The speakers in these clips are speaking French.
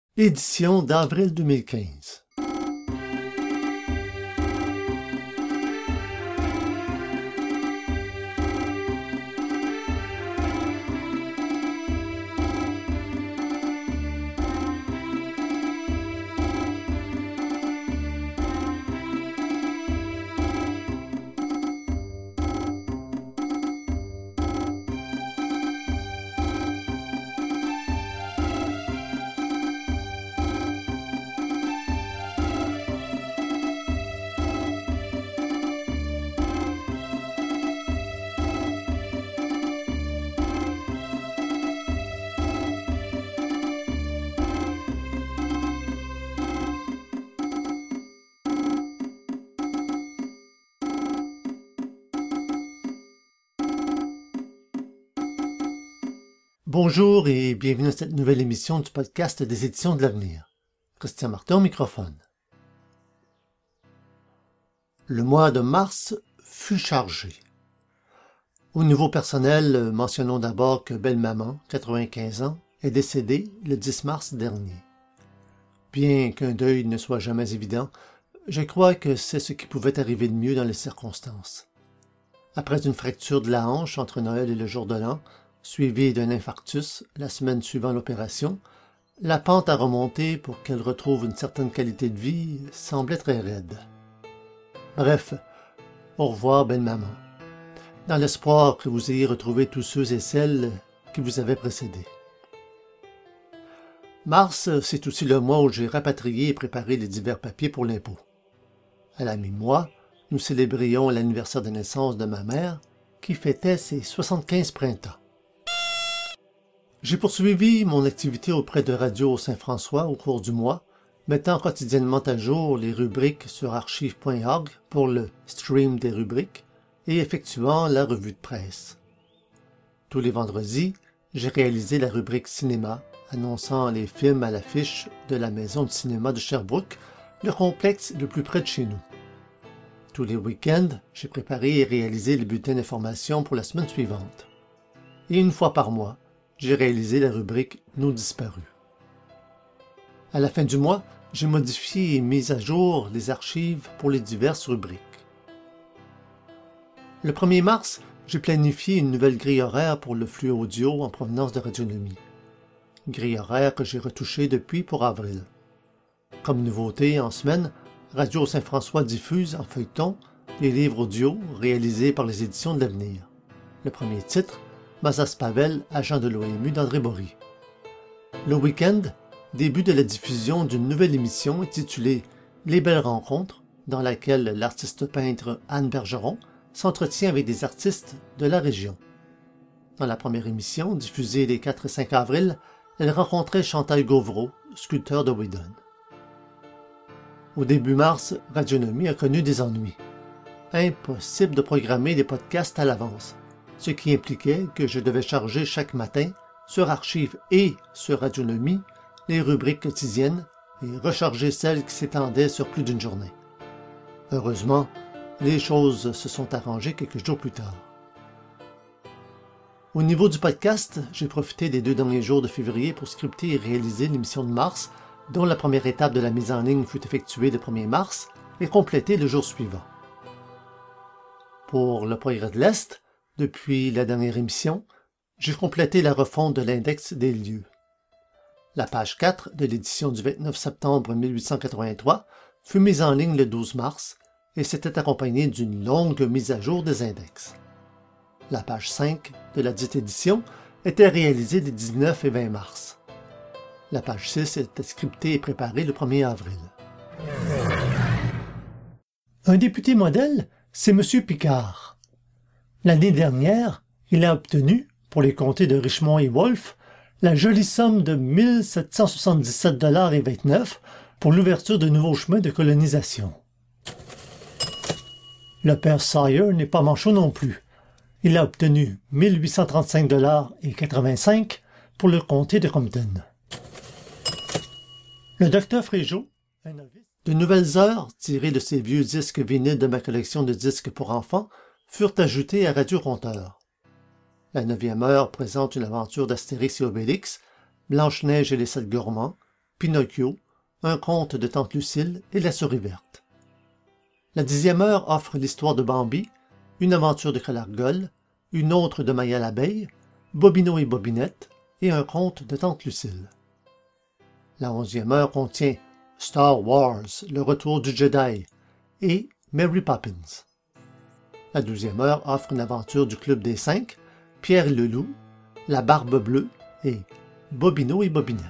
Édition d'avril 2015. Bonjour et bienvenue à cette nouvelle émission du podcast des Éditions de l'Avenir. Christian Martin au microphone. Le mois de mars fut chargé. Au niveau personnel, mentionnons d'abord que belle-maman, 95 ans, est décédée le 10 mars dernier. Bien qu'un deuil ne soit jamais évident, je crois que c'est ce qui pouvait arriver de mieux dans les circonstances. Après une fracture de la hanche entre Noël et le jour de l'an, suivie d'un infarctus la semaine suivant l'opération, la pente à remonter pour qu'elle retrouve une certaine qualité de vie semblait très raide. Bref, au revoir belle-maman, dans l'espoir que vous ayez retrouvé tous ceux et celles qui vous avaient précédé. Mars, c'est aussi le mois où j'ai rapatrié et préparé les divers papiers pour l'impôt. À la mi-mois, nous célébrions l'anniversaire de naissance de ma mère, qui fêtait ses 75 printemps. J'ai poursuivi mon activité auprès de Radio Saint-François au cours du mois, mettant quotidiennement à jour les rubriques sur archive.org pour le stream des rubriques et effectuant la revue de presse. Tous les vendredis, j'ai réalisé la rubrique cinéma, annonçant les films à l'affiche de la maison de cinéma de Sherbrooke, le complexe le plus près de chez nous. Tous les week-ends, j'ai préparé et réalisé les bulletins d'information pour la semaine suivante. Et une fois par mois, j'ai réalisé la rubrique « Nos disparus ». À la fin du mois, j'ai modifié et mis à jour les archives pour les diverses rubriques. Le 1er mars, j'ai planifié une nouvelle grille horaire pour le flux audio en provenance de Radionomie. Grille horaire que j'ai retouchée depuis pour avril. Comme nouveauté, en semaine, Radio Saint-François diffuse en feuilleton les livres audio réalisés par les Éditions de l'Avenir. Le premier titre, Mazas Pavel, agent de l'OMU d'André Bory. Le week-end, début de la diffusion d'une nouvelle émission intitulée Les belles rencontres, dans laquelle l'artiste peintre Anne Bergeron s'entretient avec des artistes de la région. Dans la première émission, diffusée les 4 et 5 avril, elle rencontrait Chantal Gauvreau, sculpteur de Whedon. Au début mars, Radionomie a connu des ennuis. Impossible de programmer les podcasts à l'avance, ce qui impliquait que je devais charger chaque matin, sur Archive et sur Radionomie, les rubriques quotidiennes et recharger celles qui s'étendaient sur plus d'une journée. Heureusement, les choses se sont arrangées quelques jours plus tard. Au niveau du podcast, j'ai profité des 2 derniers jours de février pour scripter et réaliser l'émission de mars, dont la première étape de la mise en ligne fut effectuée le 1er mars et complétée le jour suivant. Pour le Progrès de l'Est, depuis la dernière émission, j'ai complété la refonte de l'index des lieux. La page 4 de l'édition du 29 septembre 1883 fut mise en ligne le 12 mars et s'était accompagnée d'une longue mise à jour des index. La page 5 de la dite édition était réalisée les 19 et 20 mars. La page 6 était scriptée et préparée le 1er avril. Un député modèle, c'est M. Picard. L'année dernière, il a obtenu, pour les comtés de Richmond et Wolfe, la jolie somme de 1 777,29 $ pour l'ouverture de nouveaux chemins de colonisation. Le père Sawyer n'est pas manchot non plus. Il a obtenu 1 835,85 $ pour le comté de Compton. Le docteur Fréjot, un novice. De nouvelles heures, tirées de ces vieux disques vinyles de ma collection de disques pour enfants, furent ajoutées à Radio Conteur. La 9e heure présente une aventure d'Astérix et Obélix, Blanche-Neige et les 7 gourmands, Pinocchio, un conte de Tante Lucille et La Souris verte. La 10e heure offre l'histoire de Bambi, une aventure de Colargol, une autre de Maya l'abeille, Bobino et Bobinette et un conte de Tante Lucille. La 11e heure contient Star Wars, le retour du Jedi et Mary Poppins. La 12e heure offre une aventure du Club des 5, Pierre et le Loup, La Barbe Bleue et Bobino et Bobinette.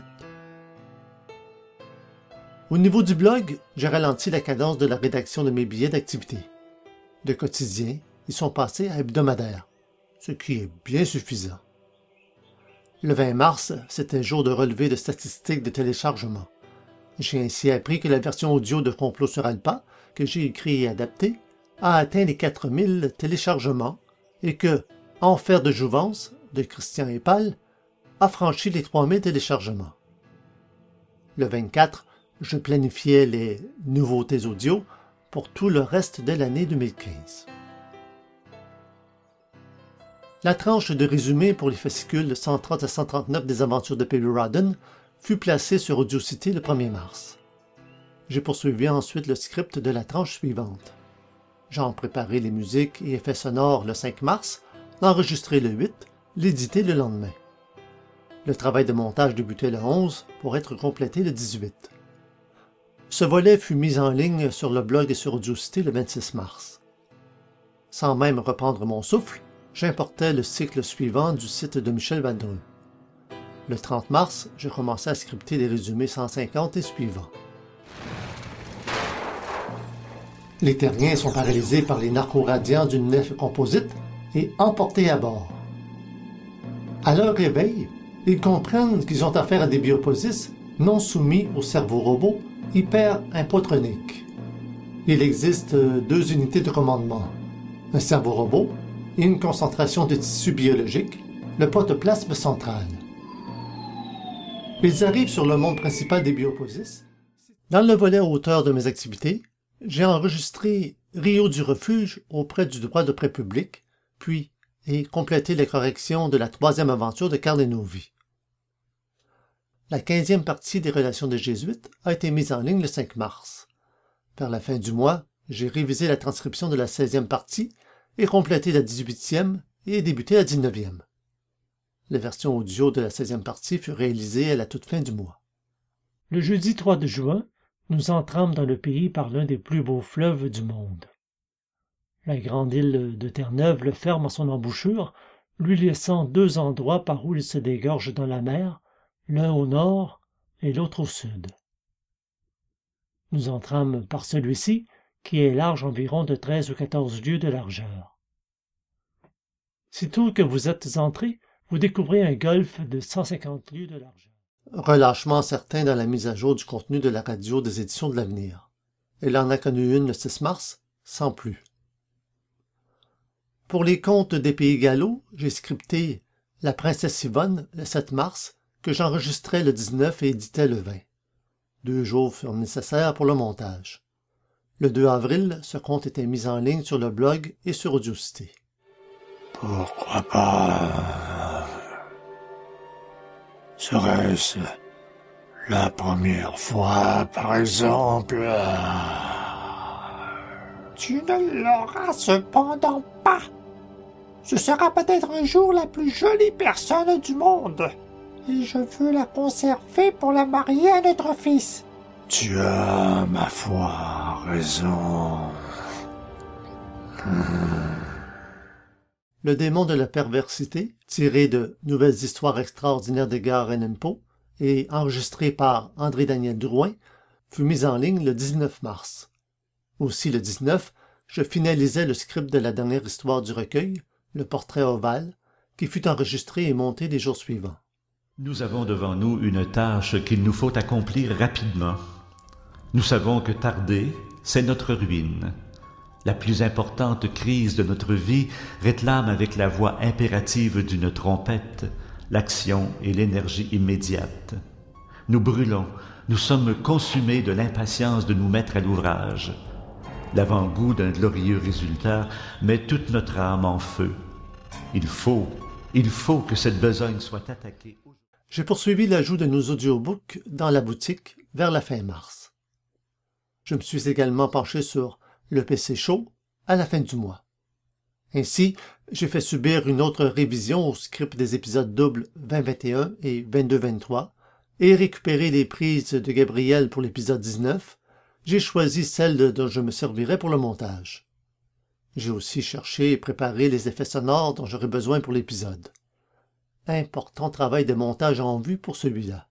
Au niveau du blog, j'ai ralenti la cadence de la rédaction de mes billets d'activité. De quotidien, ils sont passés à hebdomadaires, ce qui est bien suffisant. Le 20 mars, c'était jour de relevé de statistiques de téléchargement. J'ai ainsi appris que la version audio de Complot sur Alpa, que j'ai écrit et adapté, a atteint les 4000 téléchargements et que Enfer de Jouvence, de Christian Épal, a franchi les 3000 téléchargements. Le 24, je planifiais les nouveautés audio pour tout le reste de l'année 2015. La tranche de résumé pour les fascicules 130 à 139 des aventures de Perry Rhodan fut placée sur Audiocity le 1er mars. J'ai poursuivi ensuite le script de la tranche suivante. J'en préparai les musiques et effets sonores le 5 mars, l'enregistrer le 8, l'éditer le lendemain. Le travail de montage débutait le 11 pour être complété le 18. Ce volet fut mis en ligne sur le blog et sur Audiocity le 26 mars. Sans même reprendre mon souffle, j'importais le cycle suivant du site de Michel Vadreux. Le 30 mars, je commençais à scripter les résumés 150 et suivants. Les terriens sont paralysés par les narco-radiants d'une nef composite et emportés à bord. À leur réveil, ils comprennent qu'ils ont affaire à des bioposices non soumis au cerveau robot hyper-impotronique. Il existe 2 unités de commandement, un cerveau robot et une concentration de tissu biologique, le protoplasme central. Ils arrivent sur le monde principal des bioposices. Dans le volet hauteur de mes activités, j'ai enregistré Rio du refuge auprès du droit de prêt public, puis complété les corrections de la 3e aventure de Carl Novi. La 15e partie des relations des Jésuites a été mise en ligne le 5 mars. Vers la fin du mois, j'ai révisé la transcription de la 16e partie et complété la 18e et débuté la 19e. La version audio de la 16e partie fut réalisée à la toute fin du mois. Le jeudi 3 juin, nous entrâmes dans le pays par l'un des plus beaux fleuves du monde. La grande île de Terre-Neuve le ferme à son embouchure, lui laissant 2 endroits par où il se dégorge dans la mer, l'un au nord et l'autre au sud. Nous entrâmes par celui-ci, qui est large environ de 13 ou 14 lieues de largeur. Sitôt que vous êtes entrés, vous découvrez un golfe de 150 lieues de largeur. Relâchement certain dans la mise à jour du contenu de la radio des Éditions de l'Avenir. Elle en a connu une le 6 mars, sans plus. Pour les contes des Pays Gallo, j'ai scripté La princesse Yvonne le 7 mars, que j'enregistrais le 19 et éditais le 20. 2 jours furent nécessaires pour le montage. Le 2 avril, ce conte était mis en ligne sur le blog et sur Audiocity. Pourquoi pas? Serait-ce la première fois, par exemple? Tu ne l'auras cependant pas. Ce sera peut-être un jour la plus jolie personne du monde. Et je veux la conserver pour la marier à notre fils. Tu as, ma foi, raison. Le démon de la perversité, tiré de Nouvelles histoires extraordinaires d'Edgar Allan Poe et enregistré par André-Daniel Drouin, fut mis en ligne le 19 mars. Aussi le 19, je finalisais le script de la dernière histoire du recueil, Le portrait ovale, qui fut enregistré et monté les jours suivants. Nous avons devant nous une tâche qu'il nous faut accomplir rapidement. Nous savons que tarder, c'est notre ruine. La plus importante crise de notre vie réclame avec la voix impérative d'une trompette l'action et l'énergie immédiate. Nous brûlons, nous sommes consumés de l'impatience de nous mettre à l'ouvrage. L'avant-goût d'un glorieux résultat met toute notre âme en feu. Il faut que cette besogne soit attaquée. J'ai poursuivi l'ajout de nos audiobooks dans la boutique vers la fin mars. Je me suis également penché sur le PC Show à la fin du mois. Ainsi, j'ai fait subir une autre révision au script des épisodes doubles 2021 et 22-23 et récupéré les prises de Gabriel pour l'épisode 19. J'ai choisi celle dont je me servirai pour le montage. J'ai aussi cherché et préparé les effets sonores dont j'aurai besoin pour l'épisode. Important travail de montage en vue pour celui-là.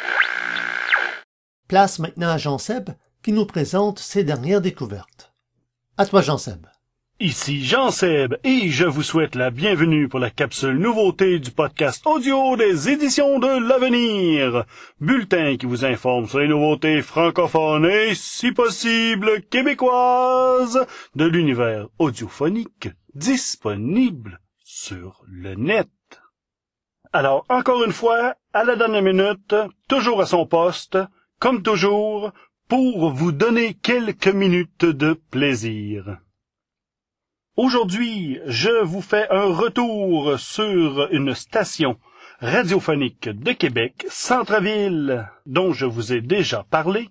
Place maintenant à Jean-Seb qui nous présente ses dernières découvertes. À toi, Jean-Seb. Ici Jean-Seb et je vous souhaite la bienvenue pour la capsule nouveauté du podcast audio des Éditions de l'Avenir. Bulletin qui vous informe sur les nouveautés francophones et, si possible, québécoises de l'univers audiophonique disponible sur le net. Alors, encore une fois, à la dernière minute, toujours à son poste, comme toujours, pour vous donner quelques minutes de plaisir. Aujourd'hui, je vous fais un retour sur une station radiophonique de Québec, Centre-Ville, dont je vous ai déjà parlé,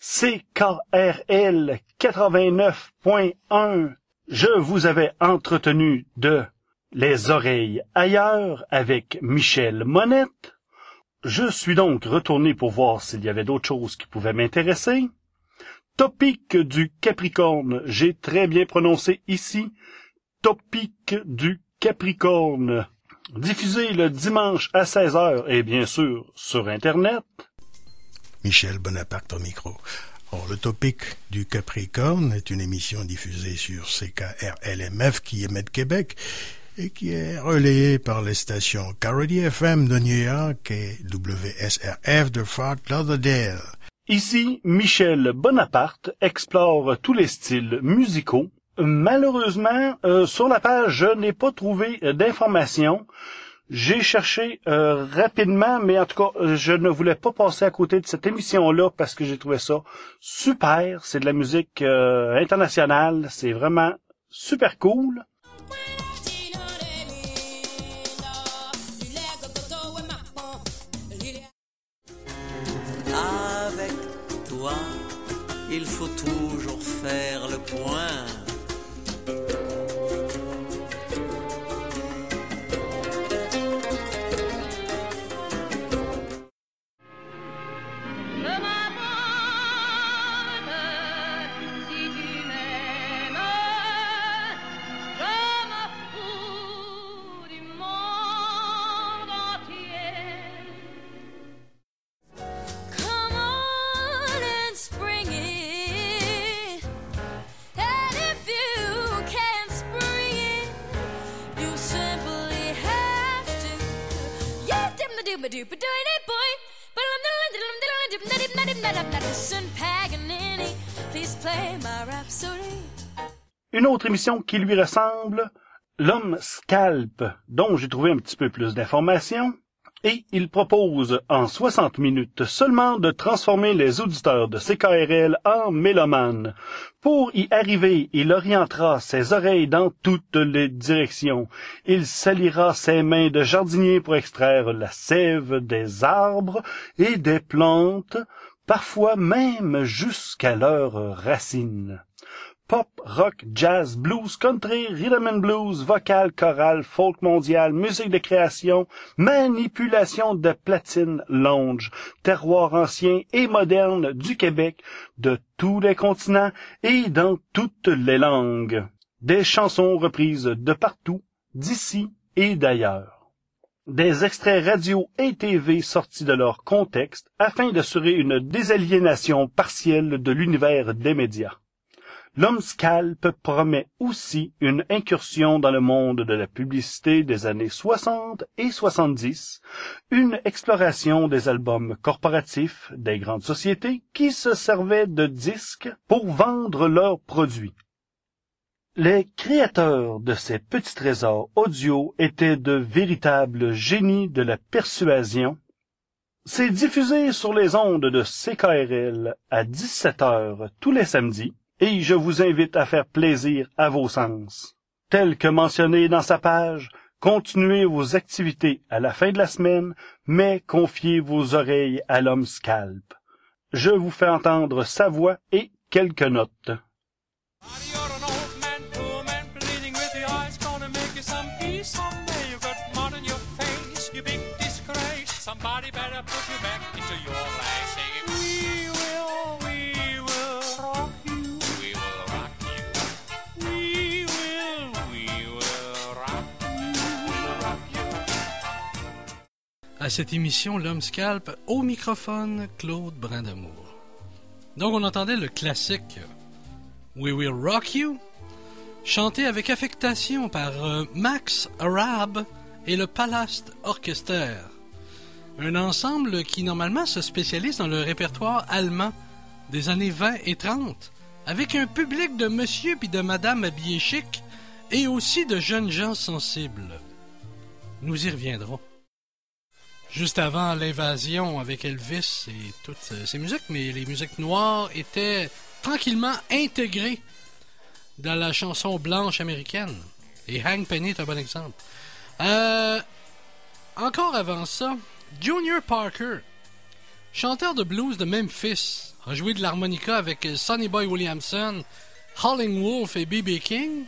CKRL 89.1. Je vous avais entretenu de Les oreilles ailleurs avec Michel Monette. Je suis donc retourné pour voir s'il y avait d'autres choses qui pouvaient m'intéresser. Topic du Capricorne, j'ai très bien prononcé ici, Topic du Capricorne, diffusé le dimanche à 16h et bien sûr sur Internet. Michel Bonaparte au micro. Or, le Topic du Capricorne est une émission diffusée sur CKRLMF qui émet de Québec et qui est relayée par les stations Carody FM de New York et WSRF de Fort Lauderdale. Ici, Michel Bonaparte explore tous les styles musicaux. Malheureusement, sur la page, je n'ai pas trouvé d'informations. J'ai cherché rapidement, mais en tout cas, je ne voulais pas passer à côté de cette émission-là parce que j'ai trouvé ça super. C'est de la musique internationale. C'est vraiment super cool. Il faut toujours faire le point. Une autre émission qui lui ressemble, L'Homme Scalp, dont j'ai trouvé un petit peu plus d'informations, et il propose en 60 minutes seulement de transformer les auditeurs de CKRL en mélomanes. Pour y arriver, il orientera ses oreilles dans toutes les directions. Il salira ses mains de jardinier pour extraire la sève des arbres et des plantes, parfois même jusqu'à leurs racines. Pop, rock, jazz, blues, country, rhythm and blues, vocal, chorale, folk mondial, musique de création, manipulation de platine, lounge, terroir ancien et moderne du Québec, de tous les continents et dans toutes les langues. Des chansons reprises de partout, d'ici et d'ailleurs. Des extraits radio et TV sortis de leur contexte afin d'assurer une désaliénation partielle de l'univers des médias. L'Homme Scalp promet aussi une incursion dans le monde de la publicité des années 60 et 70, une exploration des albums corporatifs des grandes sociétés qui se servaient de disques pour vendre leurs produits. Les créateurs de ces petits trésors audio étaient de véritables génies de la persuasion. C'est diffusé sur les ondes de CKRL à 17h tous les samedis. Et je vous invite à faire plaisir à vos sens. Tel que mentionné dans sa page, Continuez vos activités à la fin de la semaine, mais confiez vos oreilles à l'homme scalp. Je vous fais entendre sa voix et quelques notes. Somebody better put you back into your place. Singing, we will rock you. We will rock you. We will rock you. À cette émission, l'homme scalp, au microphone, Claude Brindamour. Donc on entendait le classique We Will Rock You, chanté avec affectation par Max Arab et le Palast Orchester. Un ensemble qui, normalement, se spécialise dans le répertoire allemand des années 20 et 30, avec un public de monsieur puis de madame habillés chic et aussi de jeunes gens sensibles. Nous y reviendrons. Juste avant l'invasion avec Elvis et toutes ces musiques, mais les musiques noires étaient tranquillement intégrées dans la chanson blanche américaine. Et Hank Penny est un bon exemple. Encore avant ça, Junior Parker, chanteur de blues de Memphis, a joué de l'harmonica avec Sonny Boy Williamson, Howlin' Wolf et B.B. King.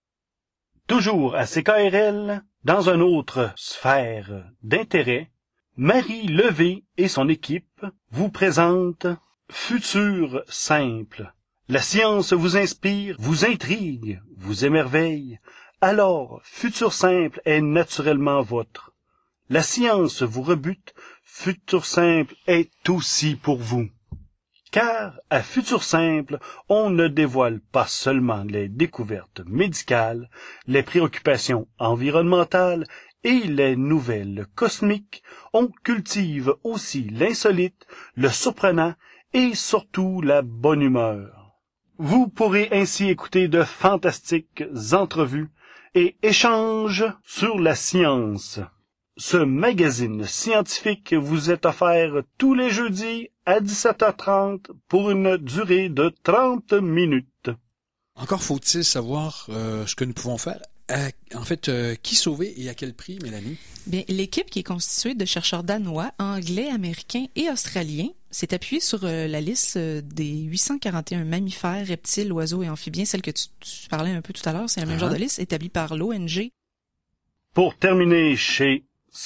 Toujours à CKRL, dans une autre sphère d'intérêt, Marie Levé et son équipe vous présentent Futur Simple. La science vous inspire, vous intrigue, vous émerveille. Alors, Futur Simple est naturellement vôtre. La science vous rebute, Futur Simple est aussi pour vous. Car, à Futur Simple, on ne dévoile pas seulement les découvertes médicales, les préoccupations environnementales et les nouvelles cosmiques, on cultive aussi l'insolite, le surprenant et surtout la bonne humeur. Vous pourrez ainsi écouter de fantastiques entrevues et échanges sur la science. Ce magazine scientifique vous est offert tous les jeudis à 17h30 pour une durée de 30 minutes. Encore faut-il savoir ce que nous pouvons faire. Qui sauver et à quel prix, Mélanie? Bien, l'équipe qui est constituée de chercheurs danois, anglais, américains et australiens s'est appuyée sur la liste des 841 mammifères, reptiles, oiseaux et amphibiens, celle que tu parlais un peu tout à l'heure. C'est le même genre de liste établie par l'ONG. Pour terminer chez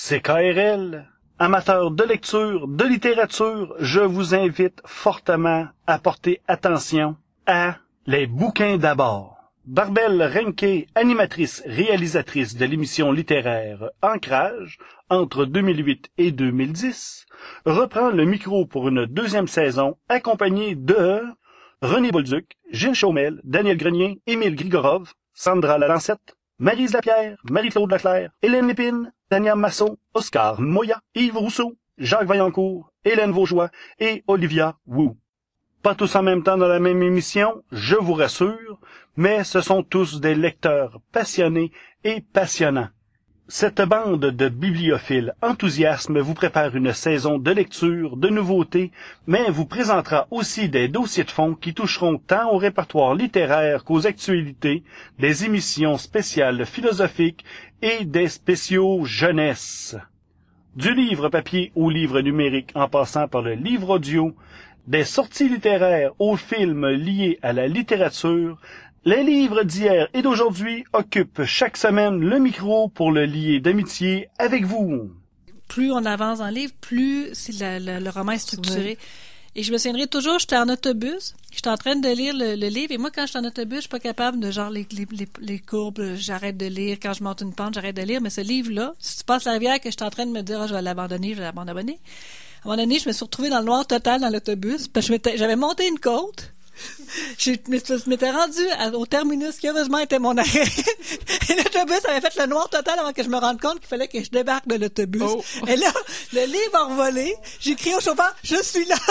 CKRL, amateurs de lecture, de littérature, je vous invite fortement à porter attention à les bouquins d'abord. Barbel Renke, animatrice, réalisatrice de l'émission littéraire Ancrage, entre 2008 et 2010, reprend le micro pour une deuxième saison, accompagnée de René Bolduc, Gilles Chaumel, Daniel Grenier, Émile Grigorov, Sandra Lalancette, Maryse Lapierre, Marie-Claude Leclerc, Hélène Lépine, Daniel Masson, Oscar Moya, Yves Rousseau, Jacques Vaillancourt, Hélène Vaugeois et Olivia Wu. Pas tous en même temps dans la même émission, je vous rassure, mais ce sont tous des lecteurs passionnés et passionnants. Cette bande de bibliophiles enthousiastes vous prépare une saison de lecture, de nouveautés, mais vous présentera aussi des dossiers de fond qui toucheront tant au répertoire littéraire qu'aux actualités, des émissions spéciales philosophiques et des spéciaux jeunesse. Du livre papier au livre numérique en passant par le livre audio, des sorties littéraires aux films liés à la littérature, les livres d'hier et d'aujourd'hui occupent chaque semaine le micro pour le lier d'amitié avec vous. Plus on avance dans le livre, plus c'est le roman est structuré. Ouais. Et je me souviendrai toujours, j'étais en autobus, j'étais en train de lire le livre, et moi, quand j'étais en autobus, je suis pas capable de, genre, les courbes, j'arrête de lire, quand je monte une pente, j'arrête de lire, mais ce livre-là, si tu passes la rivière, que j'étais en train de me dire, je vais l'abandonner, à un moment donné, je me suis retrouvée dans le noir total dans l'autobus, parce que j'avais monté une côte, je m'étais rendue au terminus qui heureusement était mon arrêt. Et l'autobus avait fait le noir total avant que je me rende compte qu'il fallait que je débarque de l'autobus. Oh. Et là, le livre a revolé. J'ai crié au chauffeur, je suis là.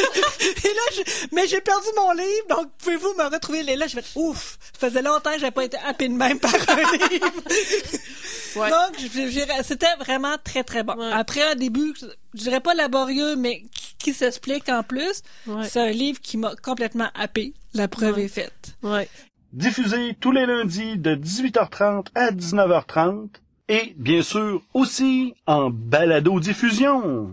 Et là, mais j'ai perdu mon livre, donc pouvez-vous me retrouver? Et là, je fais ouf. Ça faisait longtemps que j'avais pas été happé de même par un livre. Ouais. Donc, c'était vraiment très, très bon. Ouais. Après un début, je dirais pas laborieux, mais qui s'explique en plus. Ouais. C'est un livre qui m'a complètement happé. La preuve est faite. Ouais. Diffusé tous les lundis de 18h30 à 19h30, et bien sûr aussi en balado-diffusion.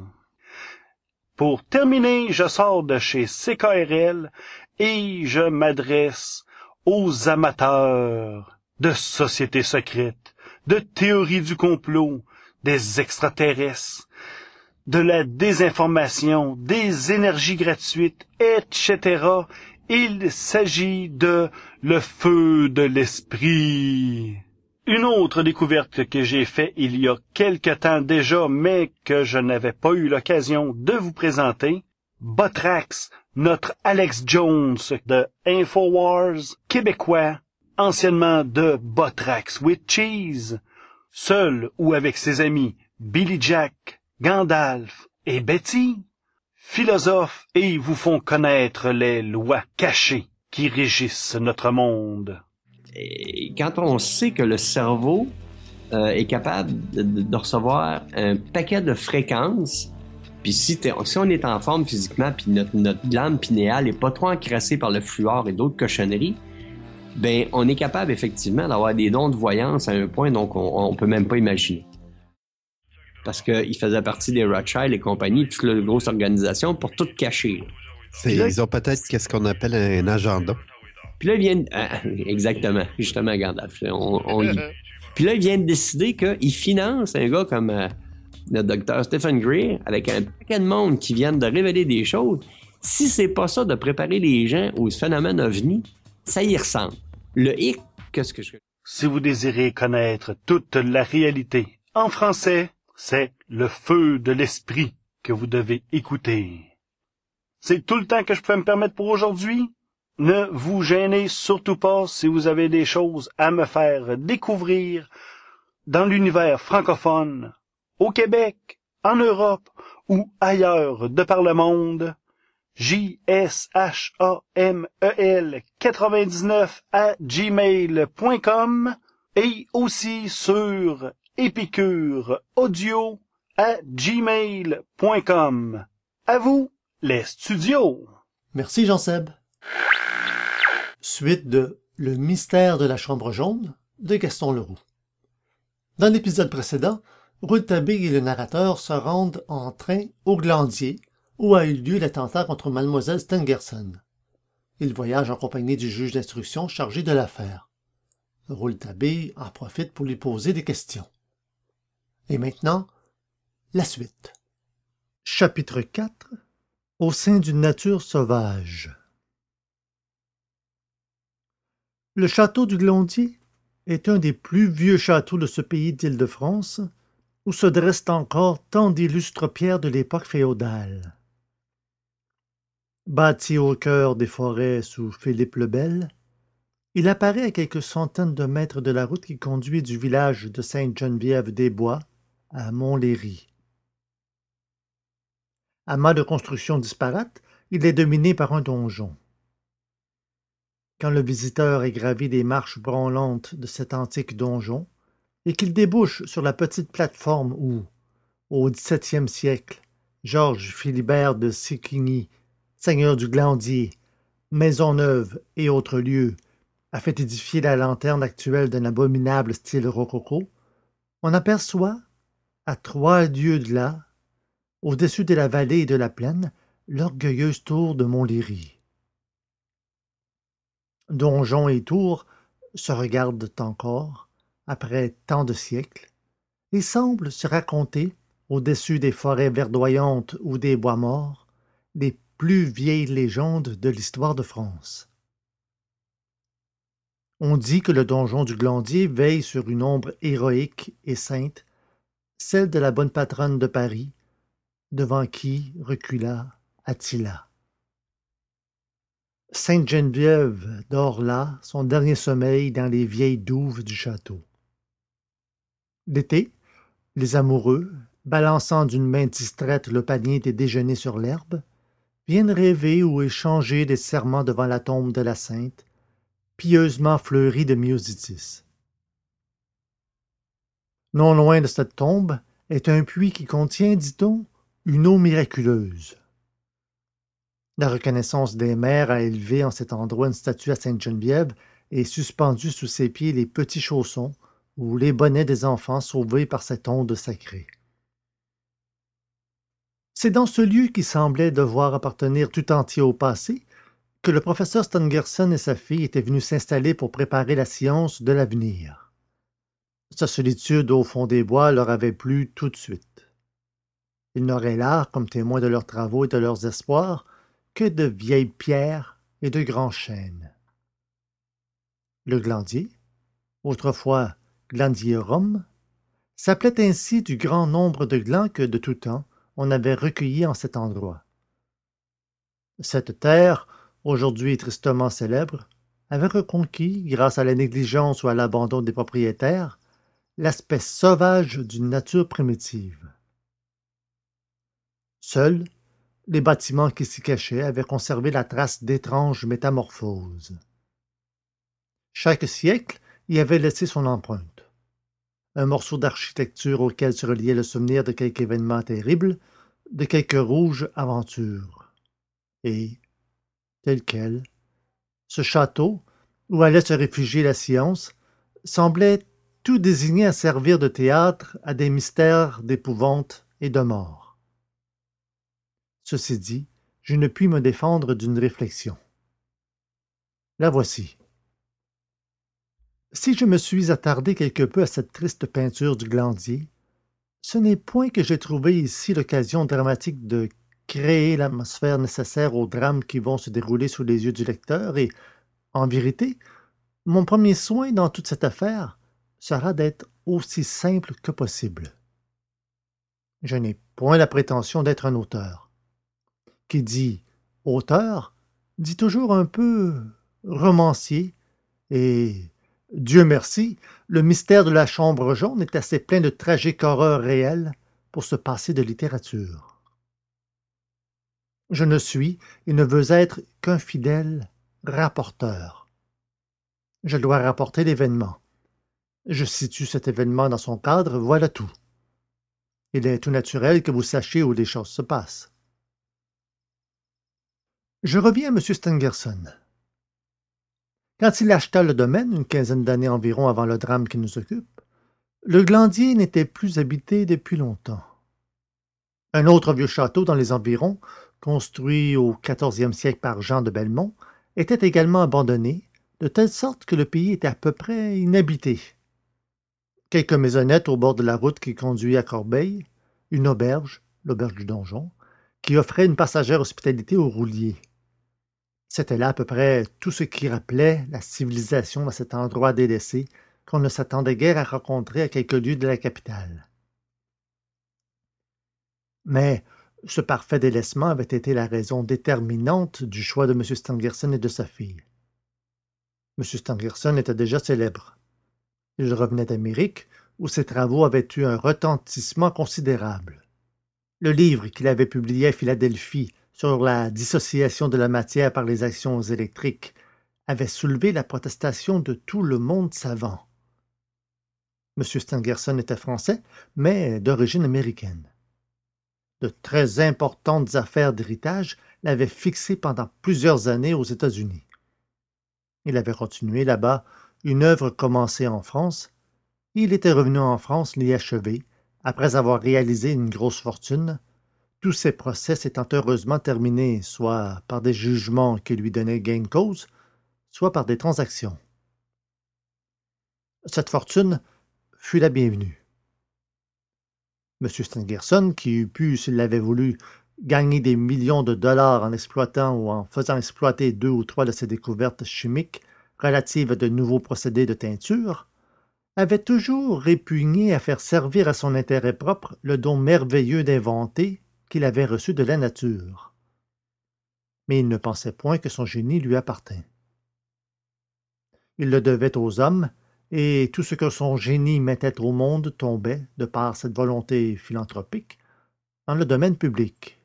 Pour terminer, je sors de chez CKRL et je m'adresse aux amateurs de sociétés secrètes, de théories du complot, des extraterrestres, de la désinformation, des énergies gratuites, etc. Il s'agit de le feu de l'esprit. Une autre découverte que j'ai faite il y a quelque temps déjà, mais que je n'avais pas eu l'occasion de vous présenter, Botrax, notre Alex Jones de InfoWars québécois, anciennement de Botrax with Cheese, seul ou avec ses amis Billy Jack, Gandalf et Betty, philosophes et vous font connaître les lois cachées qui régissent notre monde. Et quand on sait que le cerveau est capable de recevoir un paquet de fréquences, puis si on est en forme physiquement, puis notre glande pinéale n'est pas trop encrassée par le fluor et d'autres cochonneries, ben on est capable effectivement d'avoir des dons de voyance à un point donc on peut même pas imaginer. Parce qu'il faisait partie des Rothschild et compagnie, toute la grosse organisation, pour tout cacher. Ils ont peut-être qu'est-ce qu'on appelle un agenda. Puis là, ils viennent... exactement, justement, Gandalf, on lit. Puis là, ils viennent décider qu'ils financent un gars comme le docteur Stephen Greer, avec un paquet de monde qui viennent de révéler des choses. Si c'est pas ça de préparer les gens aux phénomènes ovni, ça y ressemble. Le hic, qu'est-ce que je... Si vous désirez connaître toute la réalité en français, c'est le feu de l'esprit que vous devez écouter. C'est tout le temps que je peux me permettre pour aujourd'hui. Ne vous gênez surtout pas si vous avez des choses à me faire découvrir dans l'univers francophone, au Québec, en Europe ou ailleurs de par le monde. JSHAMEL99@gmail.com et aussi sur épicure-audio@gmail.com. À vous, les studios! Merci Jean-Seb. Suite de Le mystère de la chambre jaune de Gaston Leroux. Dans l'épisode précédent, Rouletabille et le narrateur se rendent en train au Glandier, où a eu lieu l'attentat contre Mademoiselle Stangerson. Ils voyagent en compagnie du juge d'instruction chargé de l'affaire. Rouletabille en profite pour lui poser des questions. Et maintenant, la suite. Chapitre 4. Au sein d'une nature sauvage. Le château du Glandier est un des plus vieux châteaux de ce pays d'Île-de-France, où se dressent encore tant d'illustres pierres de l'époque féodale. Bâti au cœur des forêts sous Philippe le Bel, il apparaît à quelques centaines de mètres de la route qui conduit du village de Sainte-Geneviève-des-Bois à Montlhéry. Amas de construction disparate, il est dominé par un donjon. Quand le visiteur est gravi des marches branlantes de cet antique donjon et qu'il débouche sur la petite plateforme où, au XVIIe siècle, Georges Philibert de Séquigny, seigneur du Glandier, Maisonneuve et autres lieux, a fait édifier la lanterne actuelle d'un abominable style rococo, on aperçoit, à 3 lieues de là, au-dessus de la vallée et de la plaine, l'orgueilleuse tour de Montlhéry. Donjon et tour se regardent encore, après tant de siècles, et semblent se raconter, au-dessus des forêts verdoyantes ou des bois morts, les plus vieilles légendes de l'histoire de France. On dit que le donjon du Glandier veille sur une ombre héroïque et sainte, celle de la bonne patronne de Paris, devant qui recula Attila. Sainte-Geneviève dort là son dernier sommeil dans les vieilles douves du château. L'été, les amoureux, balançant d'une main distraite le panier des déjeuners sur l'herbe, viennent rêver ou échanger des serments devant la tombe de la sainte, pieusement fleurie de myosotis. Non loin de cette tombe est un puits qui contient, dit-on, une eau miraculeuse. La reconnaissance des mères a élevé en cet endroit une statue à Sainte-Geneviève et suspendu sous ses pieds les petits chaussons ou les bonnets des enfants sauvés par cette onde sacrée. C'est dans ce lieu qui semblait devoir appartenir tout entier au passé que le professeur Stangerson et sa fille étaient venus s'installer pour préparer la science de l'avenir. Sa solitude au fond des bois leur avait plu tout de suite. Ils n'auraient là, comme témoins de leurs travaux et de leurs espoirs, que de vieilles pierres et de grands chênes. Le glandier, autrefois Glandierum, s'appelait ainsi du grand nombre de glands que, de tout temps, on avait recueillis en cet endroit. Cette terre, aujourd'hui tristement célèbre, avait reconquis, grâce à la négligence ou à l'abandon des propriétaires, l'aspect sauvage d'une nature primitive. Seuls, les bâtiments qui s'y cachaient avaient conservé la trace d'étranges métamorphoses. Chaque siècle y avait laissé son empreinte. Un morceau d'architecture auquel se reliait le souvenir de quelque événement terrible, de quelque rouge aventure. Et, tel quel, ce château, où allait se réfugier la science, semblait tout désigné à servir de théâtre à des mystères d'épouvante et de mort. Ceci dit, je ne puis me défendre d'une réflexion. La voici. Si je me suis attardé quelque peu à cette triste peinture du glandier, ce n'est point que j'ai trouvé ici l'occasion dramatique de créer l'atmosphère nécessaire aux drames qui vont se dérouler sous les yeux du lecteur et, en vérité, mon premier soin dans toute cette affaire sera d'être aussi simple que possible. Je n'ai point la prétention d'être un auteur. Qui dit auteur dit toujours un peu romancier et, Dieu merci, le mystère de la chambre jaune est assez plein de tragiques horreurs réelles pour se passer de littérature. Je ne suis et ne veux être qu'un fidèle rapporteur. Je dois rapporter l'événement. Je situe cet événement dans son cadre, voilà tout. Il est tout naturel que vous sachiez où les choses se passent. Je reviens à M. Stangerson. Quand il acheta le domaine, une quinzaine d'années environ avant le drame qui nous occupe, le glandier n'était plus habité depuis longtemps. Un autre vieux château dans les environs, construit au XIVe siècle par Jean de Belmont, était également abandonné, de telle sorte que le pays était à peu près inhabité. Quelques maisonnettes au bord de la route qui conduit à Corbeil, une auberge, l'auberge du donjon, qui offrait une passagère hospitalité aux rouliers. C'était là à peu près tout ce qui rappelait la civilisation dans cet endroit délaissé qu'on ne s'attendait guère à rencontrer à quelques lieues de la capitale. Mais ce parfait délaissement avait été la raison déterminante du choix de M. Stangerson et de sa fille. M. Stangerson était déjà célèbre. Il revenait d'Amérique, où ses travaux avaient eu un retentissement considérable. Le livre qu'il avait publié à Philadelphie sur la dissociation de la matière par les actions électriques avait soulevé la protestation de tout le monde savant. M. Stangerson était français, mais d'origine américaine. De très importantes affaires d'héritage l'avaient fixé pendant plusieurs années aux États-Unis. Il avait continué là-bas une œuvre commencée en France, et il était revenu en France l'y achever, après avoir réalisé une grosse fortune, tous ses procès s'étant heureusement terminés soit par des jugements qui lui donnaient gain de cause, soit par des transactions. Cette fortune fut la bienvenue. M. Stangerson, qui eût pu, s'il l'avait voulu, gagner des millions de dollars en exploitant ou en faisant exploiter 2 ou 3 de ses découvertes chimiques relatives à de nouveaux procédés de teinture, avait toujours répugné à faire servir à son intérêt propre le don merveilleux d'inventer qu'il avait reçu de la nature. Mais il ne pensait point que son génie lui appartint. Il le devait aux hommes, et tout ce que son génie mettait au monde tombait, de par cette volonté philanthropique, dans le domaine public.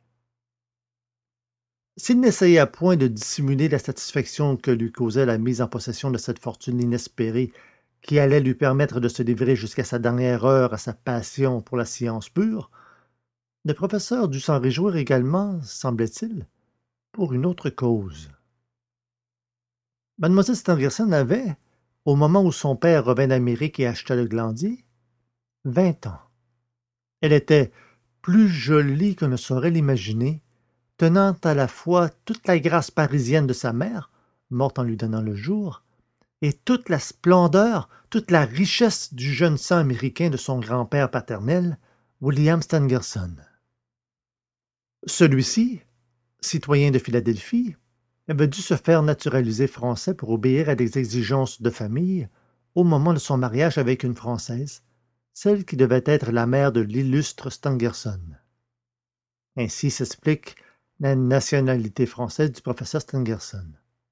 S'il n'essaya point de dissimuler la satisfaction que lui causait la mise en possession de cette fortune inespérée qui allait lui permettre de se livrer jusqu'à sa dernière heure à sa passion pour la science pure, le professeur dut s'en réjouir également, semblait-il, pour une autre cause. Mlle Stangerson avait, au moment où son père revint d'Amérique et acheta le Glandier? 20 ans. Elle était plus jolie qu'on ne saurait l'imaginer, tenant à la fois toute la grâce parisienne de sa mère, morte en lui donnant le jour, et toute la splendeur, toute la richesse du jeune sang américain de son grand-père paternel, William Stangerson. Celui-ci, citoyen de Philadelphie, avait dû se faire naturaliser français pour obéir à des exigences de famille au moment de son mariage avec une Française, celle qui devait être la mère de l'illustre Stangerson. Ainsi s'explique la nationalité française du professeur Stangerson.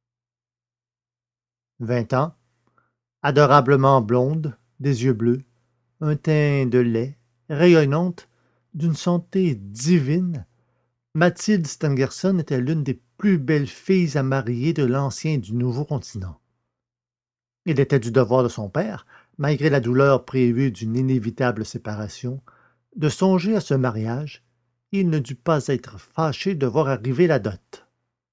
20 ans, adorablement blonde, des yeux bleus, un teint de lait, rayonnante, d'une santé divine, Mathilde Stangerson était l'une des plus belles filles à marier de l'ancien et du nouveau continent. Il était du devoir de son père, malgré la douleur prévue d'une inévitable séparation, de songer à ce mariage, et il ne dut pas être fâché de voir arriver la dot.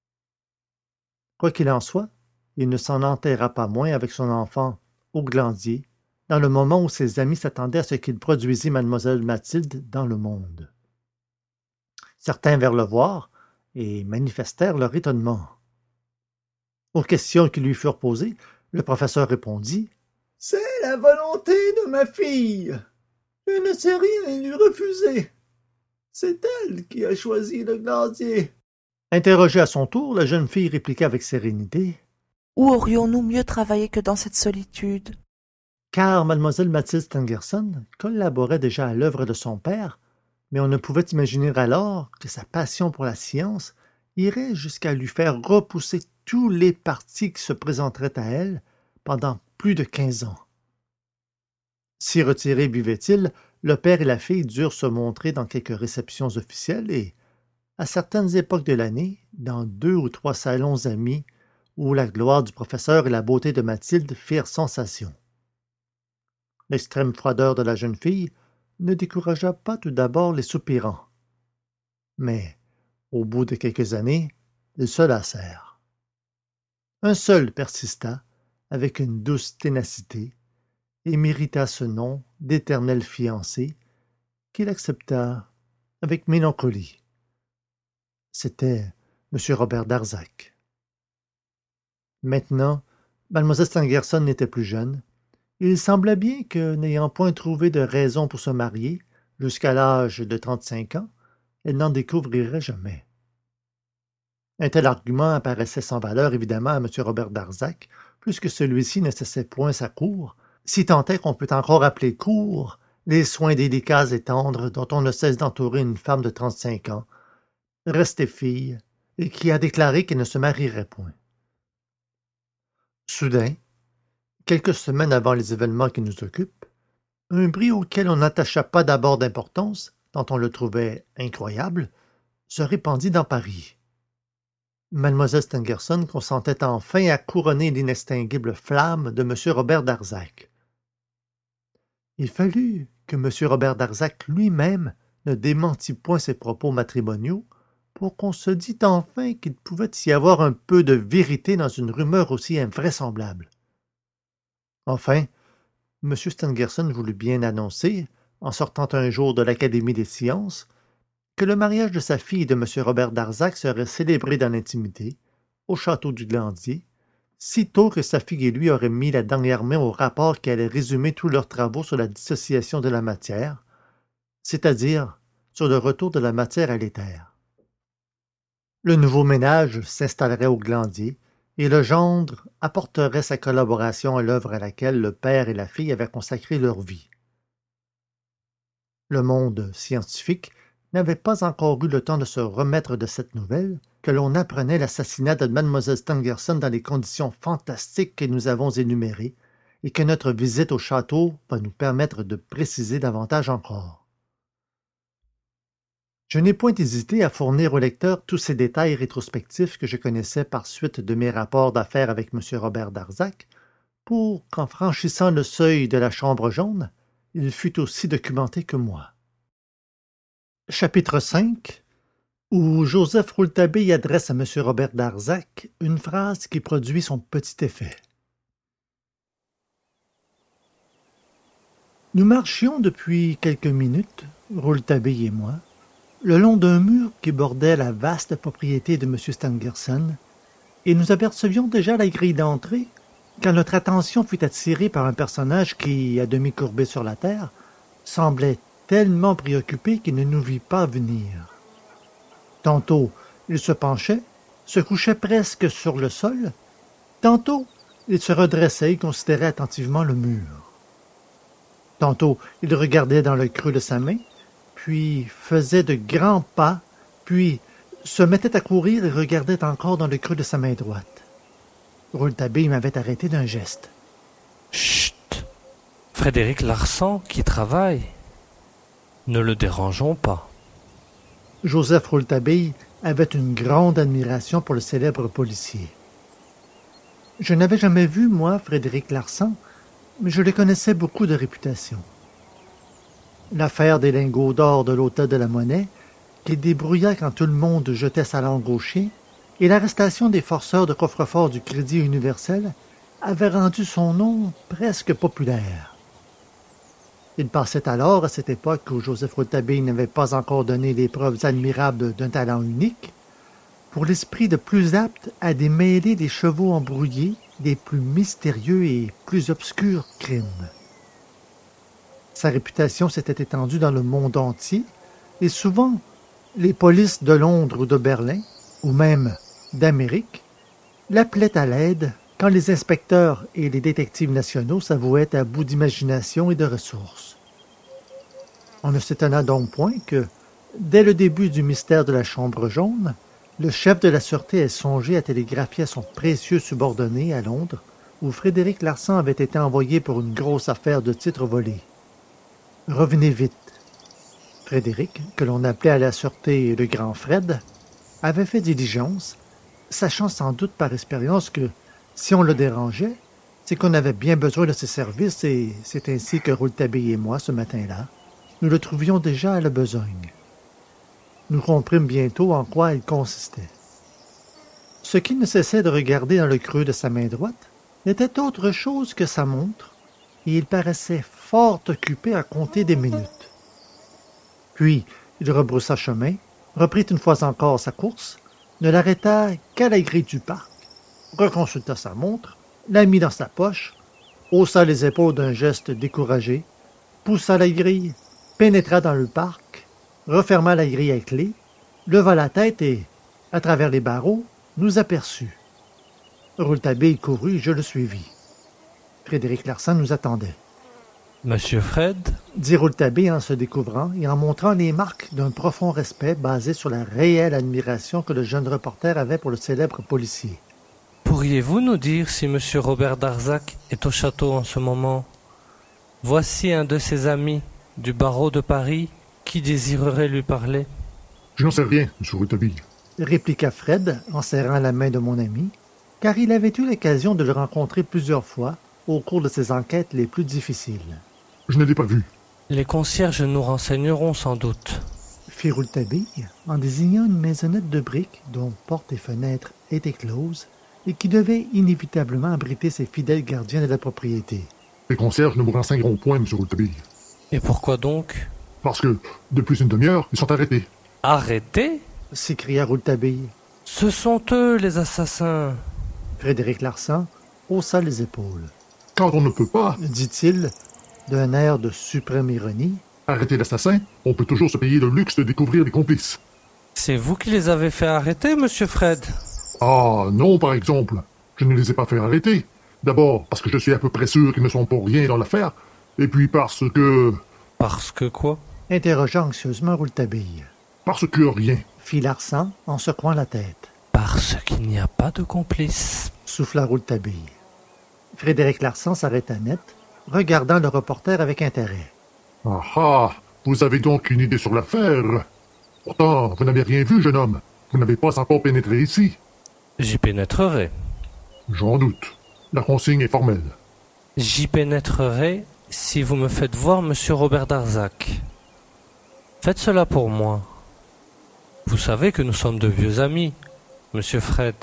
Quoi qu'il en soit, il ne s'en enterra pas moins avec son enfant au Glandier, dans le moment où ses amis s'attendaient à ce qu'il produisît mademoiselle Mathilde dans le monde. Certains vinrent le voir et manifestèrent leur étonnement. Aux questions qui lui furent posées, le professeur répondit: « C'est la volonté de ma fille. Je ne sais rien lui refuser. C'est elle qui a choisi le Glandier. » Interrogée à son tour, la jeune fille répliqua avec sérénité: « Où aurions-nous mieux travaillé que dans cette solitude? » Car mademoiselle Mathilde Stangerson collaborait déjà à l'œuvre de son père, mais on ne pouvait imaginer alors que sa passion pour la science irait jusqu'à lui faire repousser tous les partis qui se présenteraient à elle pendant plus de 15 ans. Si retirés vivaient-ils, le père et la fille durent se montrer dans quelques réceptions officielles et, à certaines époques de l'année, dans 2 ou 3 salons amis où la gloire du professeur et la beauté de Mathilde firent sensation. L'extrême froideur de la jeune fille ne découragea pas tout d'abord les soupirants. Mais, au bout de quelques années, ils se lassèrent. Un seul persista, avec une douce ténacité, et mérita ce nom d'éternel fiancé, qu'il accepta avec mélancolie. C'était M. Robert Darzac. Maintenant, Mlle Stangerson n'était plus jeune, et il semblait bien que, n'ayant point trouvé de raison pour se marier, jusqu'à l'âge de 35 ans, elle n'en découvrirait jamais. Un tel argument apparaissait sans valeur évidemment à M. Robert Darzac, puisque celui-ci ne cessait point sa cour, si tant est qu'on peut encore appeler cour les soins délicats et tendres dont on ne cesse d'entourer une femme de 35 ans, restée fille, et qui a déclaré qu'elle ne se marierait point. Soudain, quelques semaines avant les événements qui nous occupent, un bris auquel on n'attacha pas d'abord d'importance, tant on le trouvait incroyable, se répandit dans Paris. Mlle Stangerson consentait enfin à couronner l'inextinguible flamme de M. Robert Darzac. Il fallut que M. Robert Darzac lui-même ne démentît point ses propos matrimoniaux pour qu'on se dît enfin qu'il pouvait y avoir un peu de vérité dans une rumeur aussi invraisemblable. Enfin, M. Stangerson voulut bien annoncer, en sortant un jour de l'Académie des sciences, que le mariage de sa fille et de M. Robert Darzac serait célébré dans l'intimité, au château du Glandier, sitôt que sa fille et lui auraient mis la dernière main au rapport qui allait résumer tous leurs travaux sur la dissociation de la matière, c'est-à-dire sur le retour de la matière à l'éther. Le nouveau ménage s'installerait au Glandier, et le gendre apporterait sa collaboration à l'œuvre à laquelle le père et la fille avaient consacré leur vie. Le monde scientifique n'avait pas encore eu le temps de se remettre de cette nouvelle que l'on apprenait l'assassinat de Mlle Stangerson dans les conditions fantastiques que nous avons énumérées et que notre visite au château va nous permettre de préciser davantage encore. Je n'ai point hésité à fournir au lecteur tous ces détails rétrospectifs que je connaissais par suite de mes rapports d'affaires avec M. Robert Darzac, pour qu'en franchissant le seuil de la chambre jaune, il fût aussi documenté que moi. Chapitre 5, où Joseph Rouletabille adresse à M. Robert Darzac une phrase qui produit son petit effet. Nous marchions depuis quelques minutes, Rouletabille et moi, le long d'un mur qui bordait la vaste propriété de M. Stangerson, et nous apercevions déjà la grille d'entrée quand notre attention fut attirée par un personnage qui, à demi courbé sur la terre, semblait tellement préoccupé qu'il ne nous vit pas venir. Tantôt, il se penchait, se couchait presque sur le sol, tantôt, il se redressait et considérait attentivement le mur. Tantôt, il regardait dans le creux de sa main, puis faisait de grands pas, puis se mettait à courir et regardait encore dans le creux de sa main droite. Rouletabille m'avait arrêté d'un geste. Chut! Frédéric Larsan qui travaille. Ne le dérangeons pas. Joseph Rouletabille avait une grande admiration pour le célèbre policier. Je n'avais jamais vu, moi, Frédéric Larsan, mais je le connaissais beaucoup de réputation. L'affaire des lingots d'or de l'Hôtel de la Monnaie, qu'il débrouilla quand tout le monde jetait sa langue au chien, et l'arrestation des forceurs de coffre-fort du Crédit Universel avaient rendu son nom presque populaire. Il passait alors à cette époque où Joseph Rouletabille n'avait pas encore donné les preuves admirables d'un talent unique, pour l'esprit de plus apte à démêler des chevaux embrouillés des plus mystérieux et plus obscurs crimes. Sa réputation s'était étendue dans le monde entier, et souvent, les polices de Londres ou de Berlin, ou même d'Amérique, l'appelaient à l'aide quand les inspecteurs et les détectives nationaux s'avouaient à bout d'imagination et de ressources. On ne s'étonna donc point que, dès le début du mystère de la Chambre jaune, le chef de la sûreté ait songé à télégraphier à son précieux subordonné à Londres, où Frédéric Larsan avait été envoyé pour une grosse affaire de titres volés. « Revenez vite ». Frédéric, que l'on appelait à la sûreté le grand Fred, avait fait diligence, sachant sans doute par expérience que, si on le dérangeait, c'est qu'on avait bien besoin de ses services, et c'est ainsi que Rouletabille et moi, ce matin-là, nous le trouvions déjà à la besogne. Nous comprîmes bientôt en quoi il consistait. Ce qui ne cessait de regarder dans le creux de sa main droite n'était autre chose que sa montre, et il paraissait fort occupé à compter des minutes. Puis, il rebroussa chemin, reprit une fois encore sa course, ne l'arrêta qu'à la grille du parc, reconsulta sa montre, la mit dans sa poche, haussa les épaules d'un geste découragé, poussa la grille, pénétra dans le parc, referma la grille à clé, leva la tête et, à travers les barreaux, nous aperçut. Rouletabille courut et je le suivis. Frédéric Larsan nous attendait. « Monsieur Fred » dit Rouletabille en se découvrant et en montrant les marques d'un profond respect basé sur la réelle admiration que le jeune reporter avait pour le célèbre policier. « Pourriez-vous nous dire si Monsieur Robert Darzac est au château en ce moment? Voici un de ses amis du barreau de Paris qui désirerait lui parler. »« Je n'en sais rien, Monsieur Rouletabille. » répliqua Fred en serrant la main de mon ami, car il avait eu l'occasion de le rencontrer plusieurs fois au cours de ses enquêtes les plus difficiles. « Je ne l'ai pas vu. »« Les concierges nous renseigneront sans doute. » fit Rouletabille en désignant une maisonnette de briques dont portes et fenêtres étaient closes et qui devait inévitablement abriter ses fidèles gardiens de la propriété. « Les concierges ne vous renseigneront point, Monsieur Rouletabille. »« Et pourquoi donc? »« Parce que, depuis une demi-heure, ils sont arrêtés. »« Arrêtés » s'écria Rouletabille. « Ce sont eux, les assassins. » Frédéric Larsan haussa les épaules. « Quand on ne peut pas, dit-il, d'un air de suprême ironie, arrêter l'assassin, on peut toujours se payer le luxe de découvrir les complices. »« C'est vous qui les avez fait arrêter, Monsieur Fred? »« Ah, non, par exemple. Je ne les ai pas fait arrêter. D'abord, parce que je suis à peu près sûr qu'ils ne sont pour rien dans l'affaire, et puis parce que... »« Parce que quoi? » interrogea anxieusement Rouletabille. « Parce que rien. » fit Larsan en secouant la tête. « Parce qu'il n'y a pas de complice. » souffla Rouletabille. Frédéric Larsan s'arrêta net, regardant le reporter avec intérêt. « Ah ah, vous avez donc une idée sur l'affaire. Pourtant, vous n'avez rien vu, jeune homme. Vous n'avez pas encore pénétré ici. »« J'y pénétrerai. »« J'en doute. La consigne est formelle. »« J'y pénétrerai si vous me faites voir Monsieur Robert Darzac. Faites cela pour moi. Vous savez que nous sommes de vieux amis, Monsieur Fred.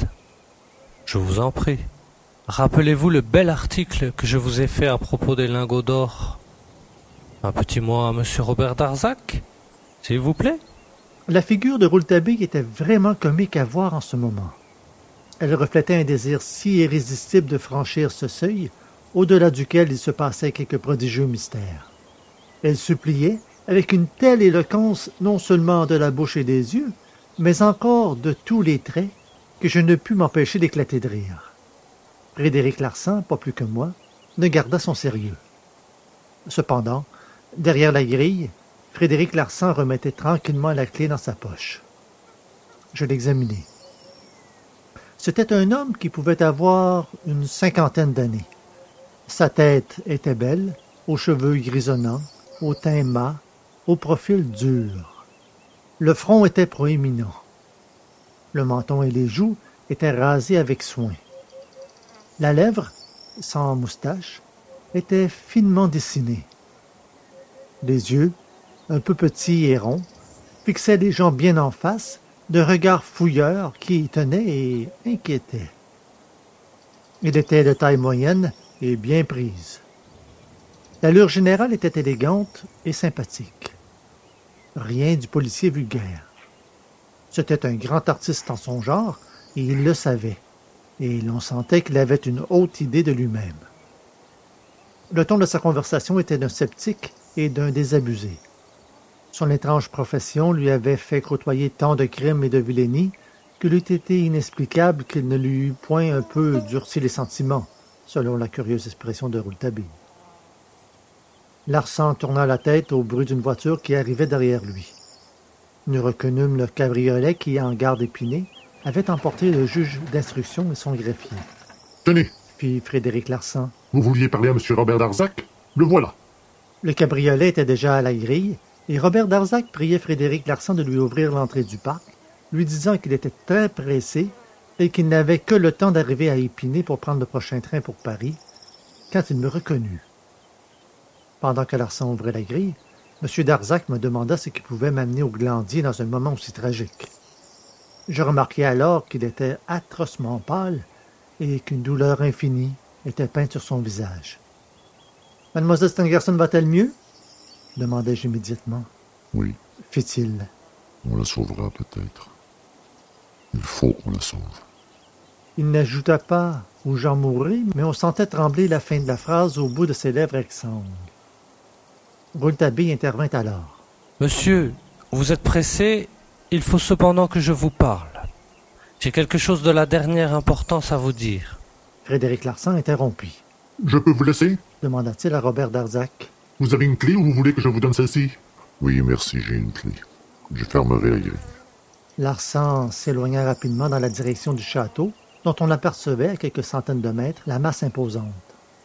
Je vous en prie. Rappelez-vous le bel article que je vous ai fait à propos des lingots d'or. Un petit mot à monsieur Robert Darzac, s'il vous plaît? La figure de Rouletabille était vraiment comique à voir en ce moment. Elle reflétait un désir si irrésistible de franchir ce seuil, au-delà duquel il se passait quelques prodigieux mystères. Elle suppliait, avec une telle éloquence non seulement de la bouche et des yeux, mais encore de tous les traits, que je ne pus m'empêcher d'éclater de rire. Frédéric Larsan, pas plus que moi, ne garda son sérieux. Cependant, derrière la grille, Frédéric Larsan remettait tranquillement la clé dans sa poche. Je l'examinai. C'était un homme qui pouvait avoir une 50aine d'années. Sa tête était belle, aux cheveux grisonnants, au teint mat, au profil dur. Le front était proéminent. Le menton et les joues étaient rasés avec soin. La lèvre, sans moustache, était finement dessinée. Les yeux, un peu petits et ronds, fixaient les gens bien en face, d'un regard fouilleur qui étonnait et inquiétait. Il était de taille moyenne et bien prise. L'allure générale était élégante et sympathique. Rien du policier vulgaire. C'était un grand artiste en son genre, et il le savait, et l'on sentait qu'il avait une haute idée de lui-même. Le ton de sa conversation était d'un sceptique et d'un désabusé. Son étrange profession lui avait fait côtoyer tant de crimes et de vilainie qu'il eût été inexplicable qu'il ne lui eût point un peu durci les sentiments, selon la curieuse expression de Rouletabille. Larsan tourna la tête au bruit d'une voiture qui arrivait derrière lui. Nous reconnûmes le cabriolet qui, en gare d'Épinay, avait emporté le juge d'instruction et son greffier. « Tenez, fit Frédéric Larsan. Vous vouliez parler à M. Robert Darzac? Le voilà. » Le cabriolet était déjà à la grille, et Robert Darzac priait Frédéric Larsan de lui ouvrir l'entrée du parc, lui disant qu'il était très pressé et qu'il n'avait que le temps d'arriver à Épinay pour prendre le prochain train pour Paris, quand il me reconnut. Pendant que Larsan ouvrait la grille, M. Darzac me demanda ce qui pouvait m'amener au Glandier dans un moment aussi tragique. Je remarquai alors qu'il était atrocement pâle et qu'une douleur infinie était peinte sur son visage. « Mademoiselle Stangerson va-t-elle mieux ?» demandai-je immédiatement. « Oui. » fit-il. « On la sauvera peut-être. Il faut qu'on la sauve. » Il n'ajouta pas « ou j'en mourrai », mais on sentait trembler la fin de la phrase au bout de ses lèvres exsangues. Rouletabille intervint alors. « Monsieur, vous êtes pressé, il faut cependant que je vous parle. J'ai quelque chose de la dernière importance à vous dire. » Frédéric Larsan interrompit. « Je peux vous laisser ?» demanda-t-il à Robert Darzac. « Vous avez une clé ou vous voulez que je vous donne celle-ci ?»« Oui, merci, j'ai une clé. Je fermerai la grille. » Larsan s'éloigna rapidement dans la direction du château, dont on apercevait à quelques centaines de mètres la masse imposante.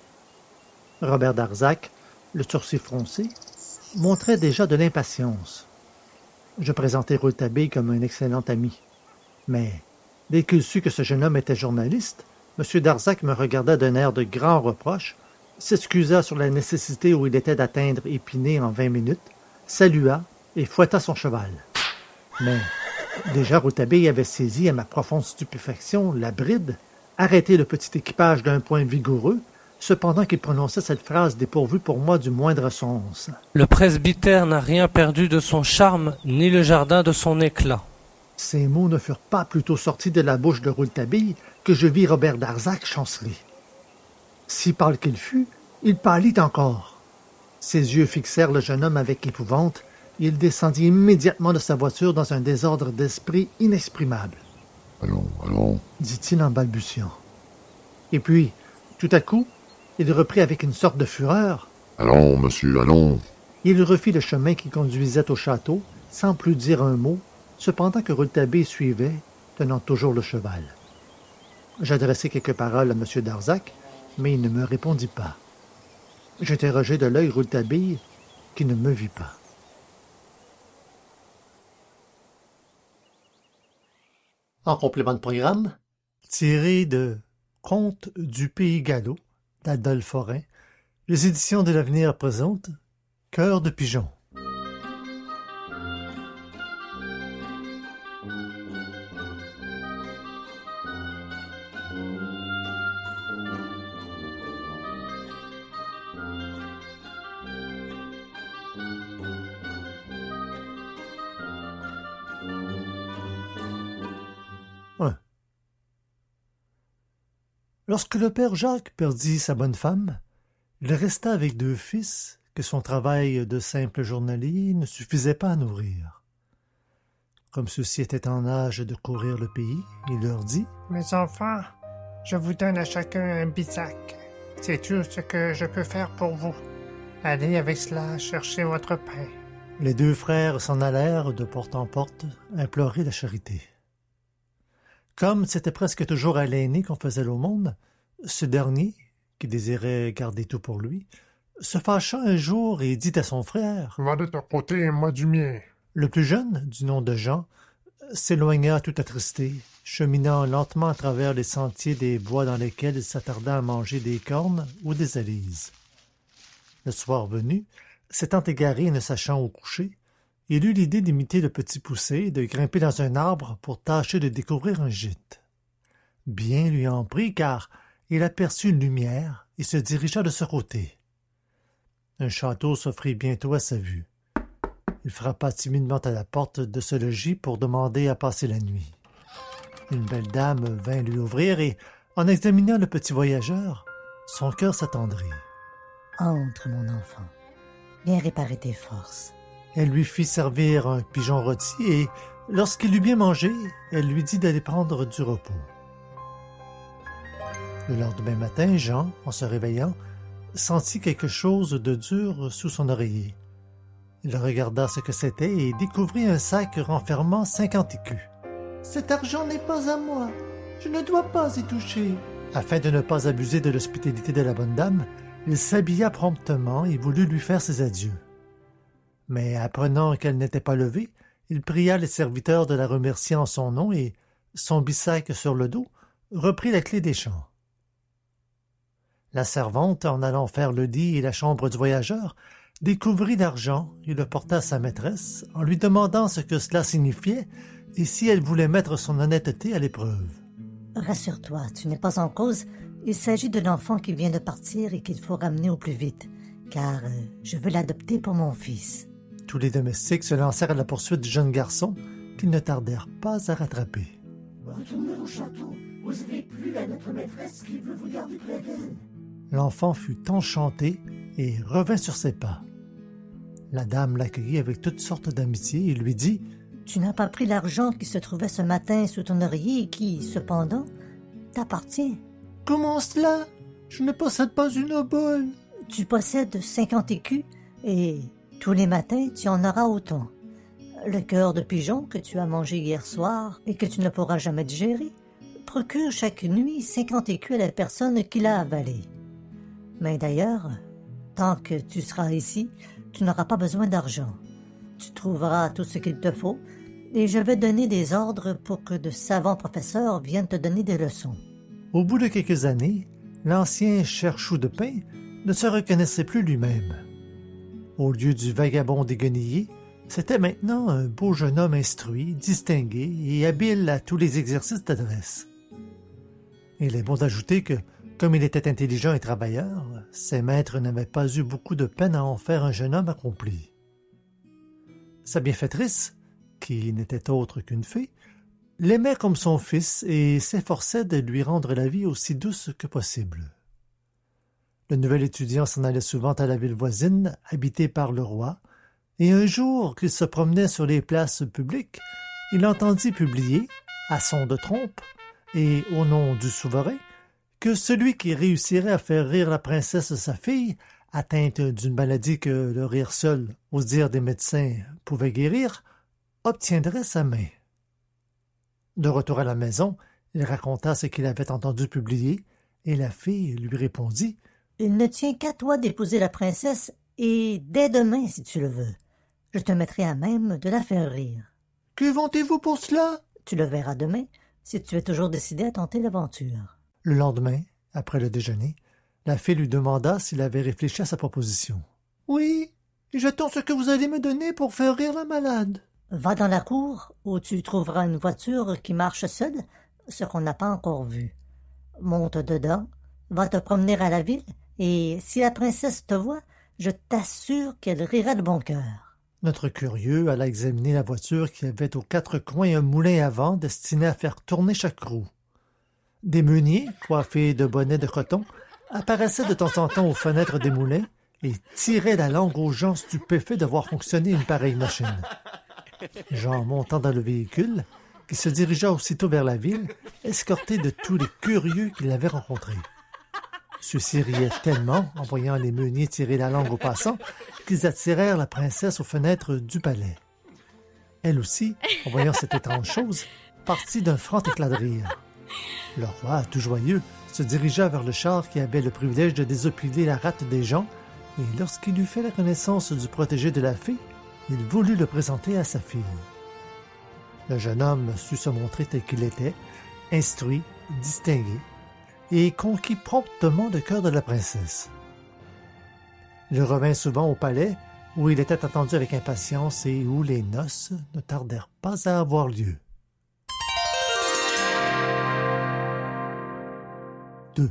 Robert Darzac, le sourcil froncé, montrait déjà de l'impatience. Je présentai Rouletabille comme un excellent ami. Mais, dès qu'il sut que ce jeune homme était journaliste, M. Darzac me regarda d'un air de grand reproche, s'excusa sur la nécessité où il était d'atteindre Épinay en 20 minutes, salua et fouetta son cheval. Mais déjà Rouletabille avait saisi à ma profonde stupéfaction la bride, arrêté le petit équipage d'un poing vigoureux, cependant qu'il prononçait cette phrase dépourvue pour moi du moindre sens. « Le presbytère n'a rien perdu de son charme, ni le jardin de son éclat. » Ces mots ne furent pas plutôt sortis de la bouche de Rouletabille que je vis Robert Darzac chanceler. Si pâle qu'il fut, il pâlit encore. Ses yeux fixèrent le jeune homme avec épouvante, et il descendit immédiatement de sa voiture dans un désordre d'esprit inexprimable. « Allons, allons, dit-il en balbutiant. Et puis, tout à coup, il reprit avec une sorte de fureur. « Allons, monsieur, allons. » Il refit le chemin qui conduisait au château, sans plus dire un mot, cependant que Rouletabille suivait, tenant toujours le cheval. J'adressai quelques paroles à M. Darzac, mais il ne me répondit pas. J'interrogeai de l'œil Rouletabille, qui ne me vit pas. En complément de programme, tiré de Contes du Pays Gallo d'Adolphe Forain, les éditions de l'Avenir présentent Cœur de pigeon. Lorsque le père Jacques perdit sa bonne femme, il resta avec 2 fils que son travail de simple journalier ne suffisait pas à nourrir. Comme ceux-ci étaient en âge de courir le pays, il leur dit « Mes enfants, je vous donne à chacun un bisac. C'est tout ce que je peux faire pour vous. Allez avec cela chercher votre pain. » Les 2 frères s'en allèrent de porte en porte implorer la charité. Comme c'était presque toujours à l'aîné qu'on faisait l'aumône, ce dernier, qui désirait garder tout pour lui, se fâcha un jour et dit à son frère « Va de ton côté et moi du mien. » Le plus jeune, du nom de Jean, s'éloigna tout attristé, cheminant lentement à travers les sentiers des bois dans lesquels il s'attarda à manger des cornes ou des alises. Le soir venu, s'étant égaré et ne sachant où coucher, il eut l'idée d'imiter le petit poucet et de grimper dans un arbre pour tâcher de découvrir un gîte. Bien lui en prit, car il aperçut une lumière et se dirigea de ce côté. Un château s'offrit bientôt à sa vue. Il frappa timidement à la porte de ce logis pour demander à passer la nuit. Une belle dame vint lui ouvrir et, en examinant le petit voyageur, son cœur s'attendrit. « Entre, mon enfant. Viens réparer tes forces. » Elle lui fit servir un pigeon rôti et, lorsqu'il eut bien mangé, elle lui dit d'aller prendre du repos. Le lendemain matin, Jean, en se réveillant, sentit quelque chose de dur sous son oreiller. Il regarda ce que c'était et découvrit un sac renfermant 50 écus. « Cet argent n'est pas à moi. Je ne dois pas y toucher. » Afin de ne pas abuser de l'hospitalité de la bonne dame, il s'habilla promptement et voulut lui faire ses adieux. Mais apprenant qu'elle n'était pas levée, il pria les serviteurs de la remercier en son nom et, son bisac sur le dos, reprit la clé des champs. La servante, en allant faire le lit et la chambre du voyageur, découvrit l'argent et le porta à sa maîtresse en lui demandant ce que cela signifiait et si elle voulait mettre son honnêteté à l'épreuve. « Rassure-toi, tu n'es pas en cause. Il s'agit de l'enfant qui vient de partir et qu'il faut ramener au plus vite, car je veux l'adopter pour mon fils. » Tous les domestiques se lancèrent à la poursuite du jeune garçon qu'ils ne tardèrent pas à rattraper. « Retournez au château. Vous n'avez plus à notre maîtresse qui veut vous garder près d'elle. » L'enfant fut enchanté et revint sur ses pas. La dame l'accueillit avec toutes sortes d'amitié et lui dit « Tu n'as pas pris l'argent qui se trouvait ce matin sous ton oreiller et qui, cependant, t'appartient. »« Comment cela? Je ne possède pas une obole. »« Tu possèdes 50 écus et tous les matins, tu en auras autant. Le cœur de pigeon que tu as mangé hier soir et que tu ne pourras jamais digérer procure chaque nuit 50 écus à la personne qui l'a avalé. Mais d'ailleurs, tant que tu seras ici, tu n'auras pas besoin d'argent. Tu trouveras tout ce qu'il te faut et je vais donner des ordres pour que de savants professeurs viennent te donner des leçons. » Au bout de quelques années, l'ancien cherchou de pain ne se reconnaissait plus lui-même. Au lieu du vagabond déguenillé, c'était maintenant un beau jeune homme instruit, distingué et habile à tous les exercices d'adresse. Il est bon d'ajouter que, comme il était intelligent et travailleur, ses maîtres n'avaient pas eu beaucoup de peine à en faire un jeune homme accompli. Sa bienfaitrice, qui n'était autre qu'une fée, l'aimait comme son fils et s'efforçait de lui rendre la vie aussi douce que possible. Le nouvel étudiant s'en allait souvent à la ville voisine, habitée par le roi, et un jour qu'il se promenait sur les places publiques, il entendit publier, à son de trompe, et au nom du souverain, que celui qui réussirait à faire rire la princesse sa fille, atteinte d'une maladie que le rire seul, aux dires des médecins, pouvait guérir, obtiendrait sa main. De retour à la maison, il raconta ce qu'il avait entendu publier, et la fille lui répondit « Il ne tient qu'à toi d'épouser la princesse, et dès demain, si tu le veux. Je te mettrai à même de la faire rire. »« Que vantez-vous pour cela? » »« Tu le verras demain, si tu es toujours décidé à tenter l'aventure. » Le lendemain, après le déjeuner, la fée lui demanda s'il avait réfléchi à sa proposition. « Oui, et j'attends ce que vous allez me donner pour faire rire la malade. »« Va dans la cour, où tu trouveras une voiture qui marche seule, ce qu'on n'a pas encore vu. Monte dedans, va te promener à la ville, et si la princesse te voit, je t'assure qu'elle rira de bon cœur. » Notre curieux alla examiner la voiture qui avait aux 4 coins un moulin à vent destiné à faire tourner chaque roue. Des meuniers, coiffés de bonnets de coton, apparaissaient de temps en temps aux fenêtres des moulins et tiraient la langue aux gens stupéfaits de voir fonctionner une pareille machine. Jean, montant dans le véhicule, qui se dirigea aussitôt vers la ville, escorté de tous les curieux qu'il avait rencontrés. Ceux-ci riaient tellement, en voyant les meuniers tirer la langue aux passants, qu'ils attirèrent la princesse aux fenêtres du palais. Elle aussi, en voyant cette étrange chose, partit d'un franc éclat de rire. Le roi, tout joyeux, se dirigea vers le char qui avait le privilège de désopiler la rate des gens, et lorsqu'il eut fait la connaissance du protégé de la fée, il voulut le présenter à sa fille. Le jeune homme sut se montrer tel qu'il était, instruit, distingué, et conquit promptement le cœur de la princesse. Il revint souvent au palais, où il était attendu avec impatience et où les noces ne tardèrent pas à avoir lieu. 2.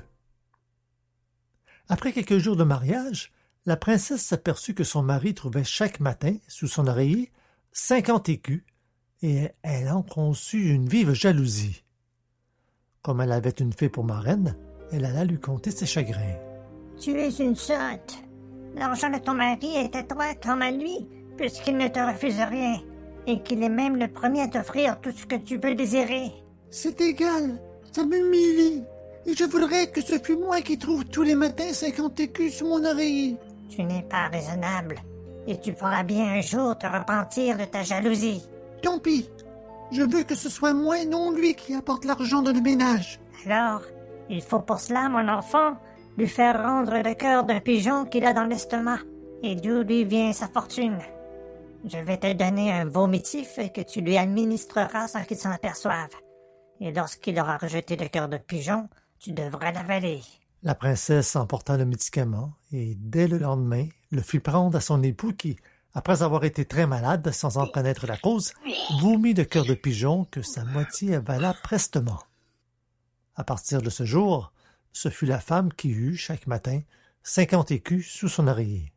Après quelques jours de mariage, la princesse s'aperçut que son mari trouvait chaque matin, sous son oreiller, 50 écus, et elle en conçut une vive jalousie. Comme elle avait une fée pour marraine, elle alla lui conter ses chagrins. « Tu es une sotte. L'argent de ton mari est à toi comme à lui, puisqu'il ne te refuse rien, et qu'il est même le premier à t'offrir tout ce que tu peux désirer. »« C'est égal, ça m'humilie, et je voudrais que ce fût moi qui trouve tous les matins 50 écus sous mon oreiller. »« Tu n'es pas raisonnable, et tu pourras bien un jour te repentir de ta jalousie. »« Tant pis, je veux que ce soit moi et non lui qui apporte l'argent dans le ménage. »« Alors, il faut pour cela, mon enfant, lui faire rendre le cœur d'un pigeon qu'il a dans l'estomac, et d'où lui vient sa fortune. Je vais te donner un vomitif que tu lui administreras sans qu'il s'en aperçoive. Et lorsqu'il aura rejeté le cœur de pigeon, tu devras l'avaler. » La princesse emporta le médicament et, dès le lendemain, le fit prendre à son époux qui, après avoir été très malade sans en connaître la cause, vomit le cœur de pigeon que sa moitié avala prestement. À partir de ce jour, ce fut la femme qui eut, chaque matin, 50 écus sous son oreiller.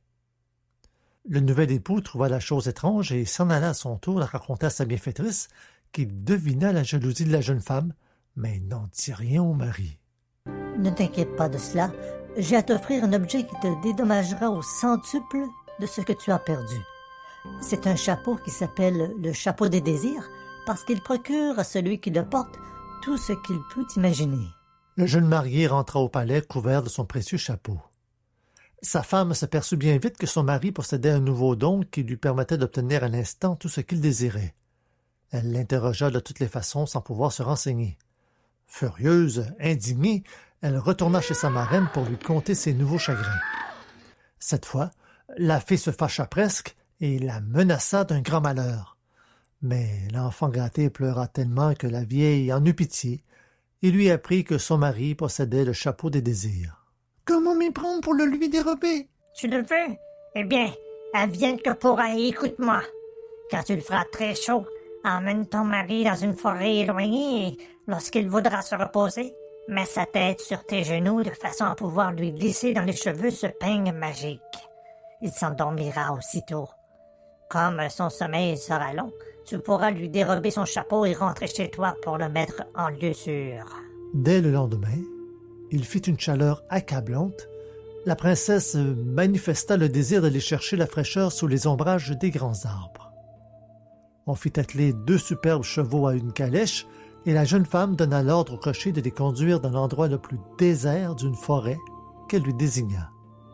Le nouvel époux trouva la chose étrange et s'en alla à son tour la raconter à sa bienfaitrice, qui devina la jalousie de la jeune femme, mais n'en dit rien au mari. « Ne t'inquiète pas de cela. J'ai à t'offrir un objet qui te dédommagera au centuple de ce que tu as perdu. C'est un chapeau qui s'appelle le chapeau des désirs, parce qu'il procure à celui qui le porte tout ce qu'il peut imaginer. » Le jeune marié rentra au palais couvert de son précieux chapeau. Sa femme s'aperçut bien vite que son mari possédait un nouveau don qui lui permettait d'obtenir à l'instant tout ce qu'il désirait. Elle l'interrogea de toutes les façons sans pouvoir se renseigner. Furieuse, indignée, elle retourna chez sa marraine pour lui conter ses nouveaux chagrins. Cette fois, la fée se fâcha presque et la menaça d'un grand malheur. Mais l'enfant gâté pleura tellement que la vieille en eut pitié et lui apprit que son mari possédait le chapeau des désirs. « Comment m'y prendre pour le lui dérober? »« Tu le veux? Eh bien, advienne que pourra et écoute-moi. Quand tu le feras très chaud, emmène ton mari dans une forêt éloignée et, lorsqu'il voudra se reposer, mets sa tête sur tes genoux de façon à pouvoir lui glisser dans les cheveux ce peigne magique. Il s'endormira aussitôt. Comme son sommeil sera long, tu pourras lui dérober son chapeau et rentrer chez toi pour le mettre en lieu sûr. » Dès le lendemain, il fit une chaleur accablante. La princesse manifesta le désir d'aller chercher la fraîcheur sous les ombrages des grands arbres. On fit atteler 2 superbes chevaux à une calèche, et la jeune femme donna l'ordre au cocher de les conduire dans l'endroit le plus désert d'une forêt qu'elle lui désigna.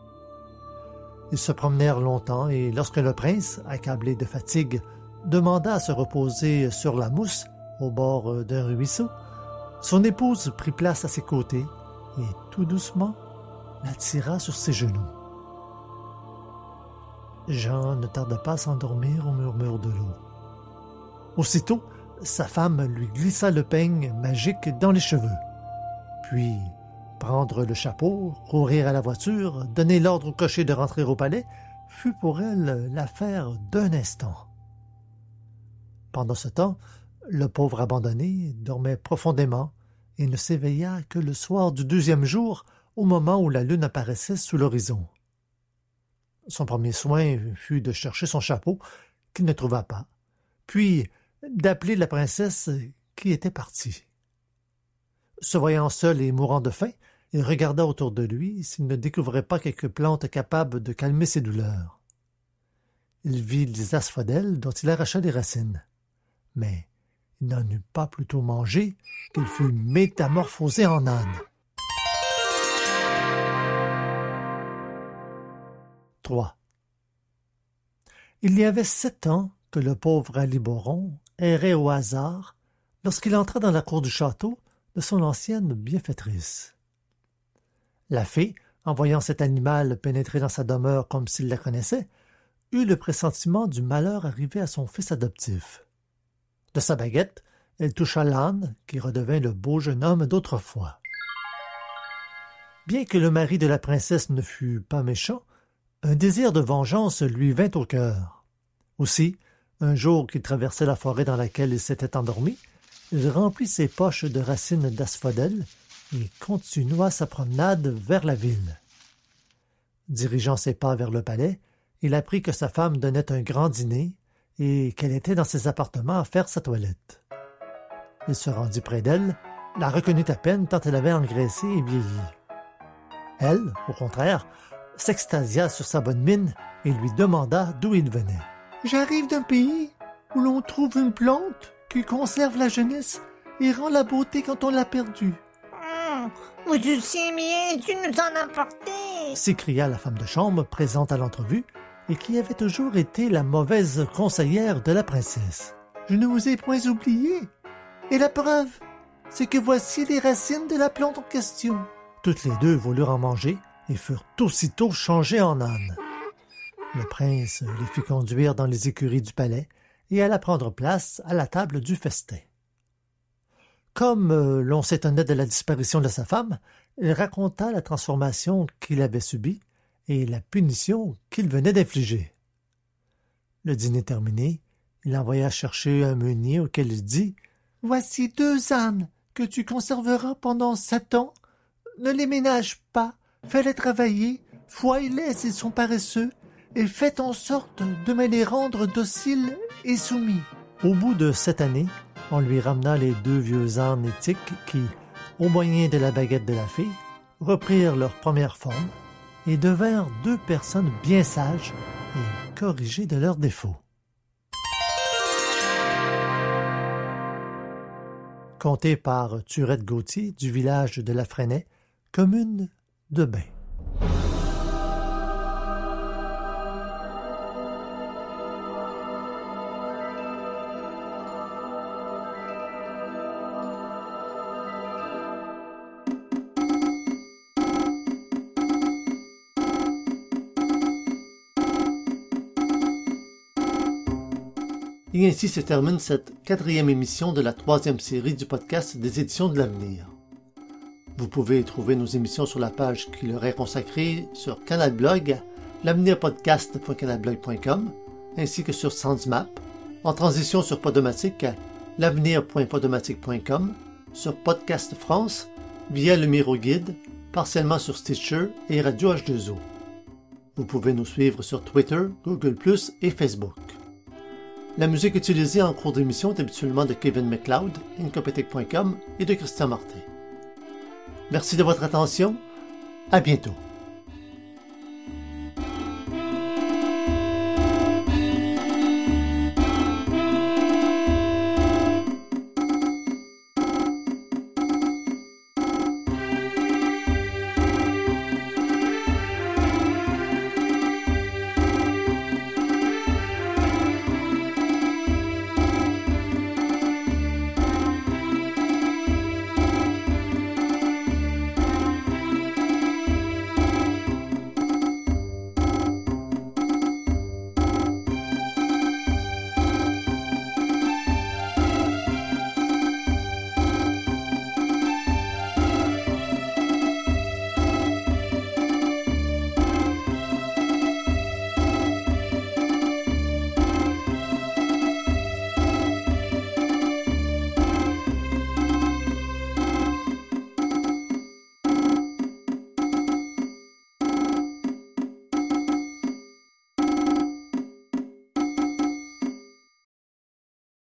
Ils se promenèrent longtemps, et lorsque le prince, accablé de fatigue, demanda à se reposer sur la mousse, au bord d'un ruisseau, son épouse prit place à ses côtés, et tout doucement l'attira sur ses genoux. Jean ne tarda pas à s'endormir au murmure de l'eau. Aussitôt, sa femme lui glissa le peigne magique dans les cheveux. Puis, prendre le chapeau, courir à la voiture, donner l'ordre au cocher de rentrer au palais, fut pour elle l'affaire d'un instant. Pendant ce temps, le pauvre abandonné dormait profondément et ne s'éveilla que le soir du 2e jour, au moment où la lune apparaissait sous l'horizon. Son premier soin fut de chercher son chapeau, qu'il ne trouva pas, puis d'appeler la princesse qui était partie. Se voyant seul et mourant de faim, il regarda autour de lui s'il ne découvrait pas quelque plante capable de calmer ses douleurs. Il vit les asphodèles dont il arracha les racines. Mais il n'en eut pas plutôt mangé qu'il fut métamorphosé en âne. 3. Il y avait 7 ans que le pauvre Aliboron errait au hasard lorsqu'il entra dans la cour du château de son ancienne bienfaitrice. La fée, en voyant cet animal pénétrer dans sa demeure comme s'il la connaissait, eut le pressentiment du malheur arrivé à son fils adoptif. De sa baguette, elle toucha l'âne, qui redevint le beau jeune homme d'autrefois. Bien que le mari de la princesse ne fût pas méchant, un désir de vengeance lui vint au cœur. Aussi, un jour qu'il traversait la forêt dans laquelle il s'était endormi, il remplit ses poches de racines d'asphodèle et continua sa promenade vers la ville. Dirigeant ses pas vers le palais, il apprit que sa femme donnait un grand dîner et qu'elle était dans ses appartements à faire sa toilette. Il se rendit près d'elle, la reconnut à peine tant elle avait engraissé et vieilli. Elle, au contraire, s'extasia sur sa bonne mine et lui demanda d'où il venait. « J'arrive d'un pays où l'on trouve une plante qui conserve la jeunesse et rend la beauté quand on l'a perdue. » « Où tu sais bien, tu nous en as porté !» s'écria la femme de chambre présente à l'entrevue et qui avait toujours été la mauvaise conseillère de la princesse. « Je ne vous ai point oublié. Et la preuve, c'est que voici les racines de la plante en question. » Toutes les deux voulurent en manger et furent aussitôt changées en ânes. Le prince les fit conduire dans les écuries du palais et alla prendre place à la table du festin. Comme l'on s'étonnait de la disparition de sa femme, il raconta la transformation qu'il avait subie et la punition qu'il venait d'infliger. Le dîner terminé, il envoya chercher un meunier auquel il dit « Voici 2 ânes que tu conserveras pendant 7 ans. Ne les ménage pas, fais-les travailler, fouaille-les s'ils sont paresseux, et faites en sorte de me les rendre dociles et soumis. » Au bout de 7 années, on lui ramena les 2 vieux ânes éthiques qui, au moyen de la baguette de la fée, reprirent leur première forme et devinrent 2 personnes bien sages et corrigées de leurs défauts. Conté par Thurette Gauthier du village de La Fresnaye, commune de Bain. Et ainsi se termine cette 4e émission de la 3e série du podcast des Éditions de l'Avenir. Vous pouvez trouver nos émissions sur la page qui leur est consacrée sur Canal Blog, l'avenirpodcast.canalblog.com, ainsi que sur SoundsMap, en transition sur Podomatic, l'avenir.podomatic.com, sur Podcast France, via le MiroGuide, partiellement sur Stitcher et Radio H2O. Vous pouvez nous suivre sur Twitter, Google+, et Facebook. La musique utilisée en cours d'émission est habituellement de Kevin MacLeod, Incompetech.com et de Christian Martin. Merci de votre attention. À bientôt.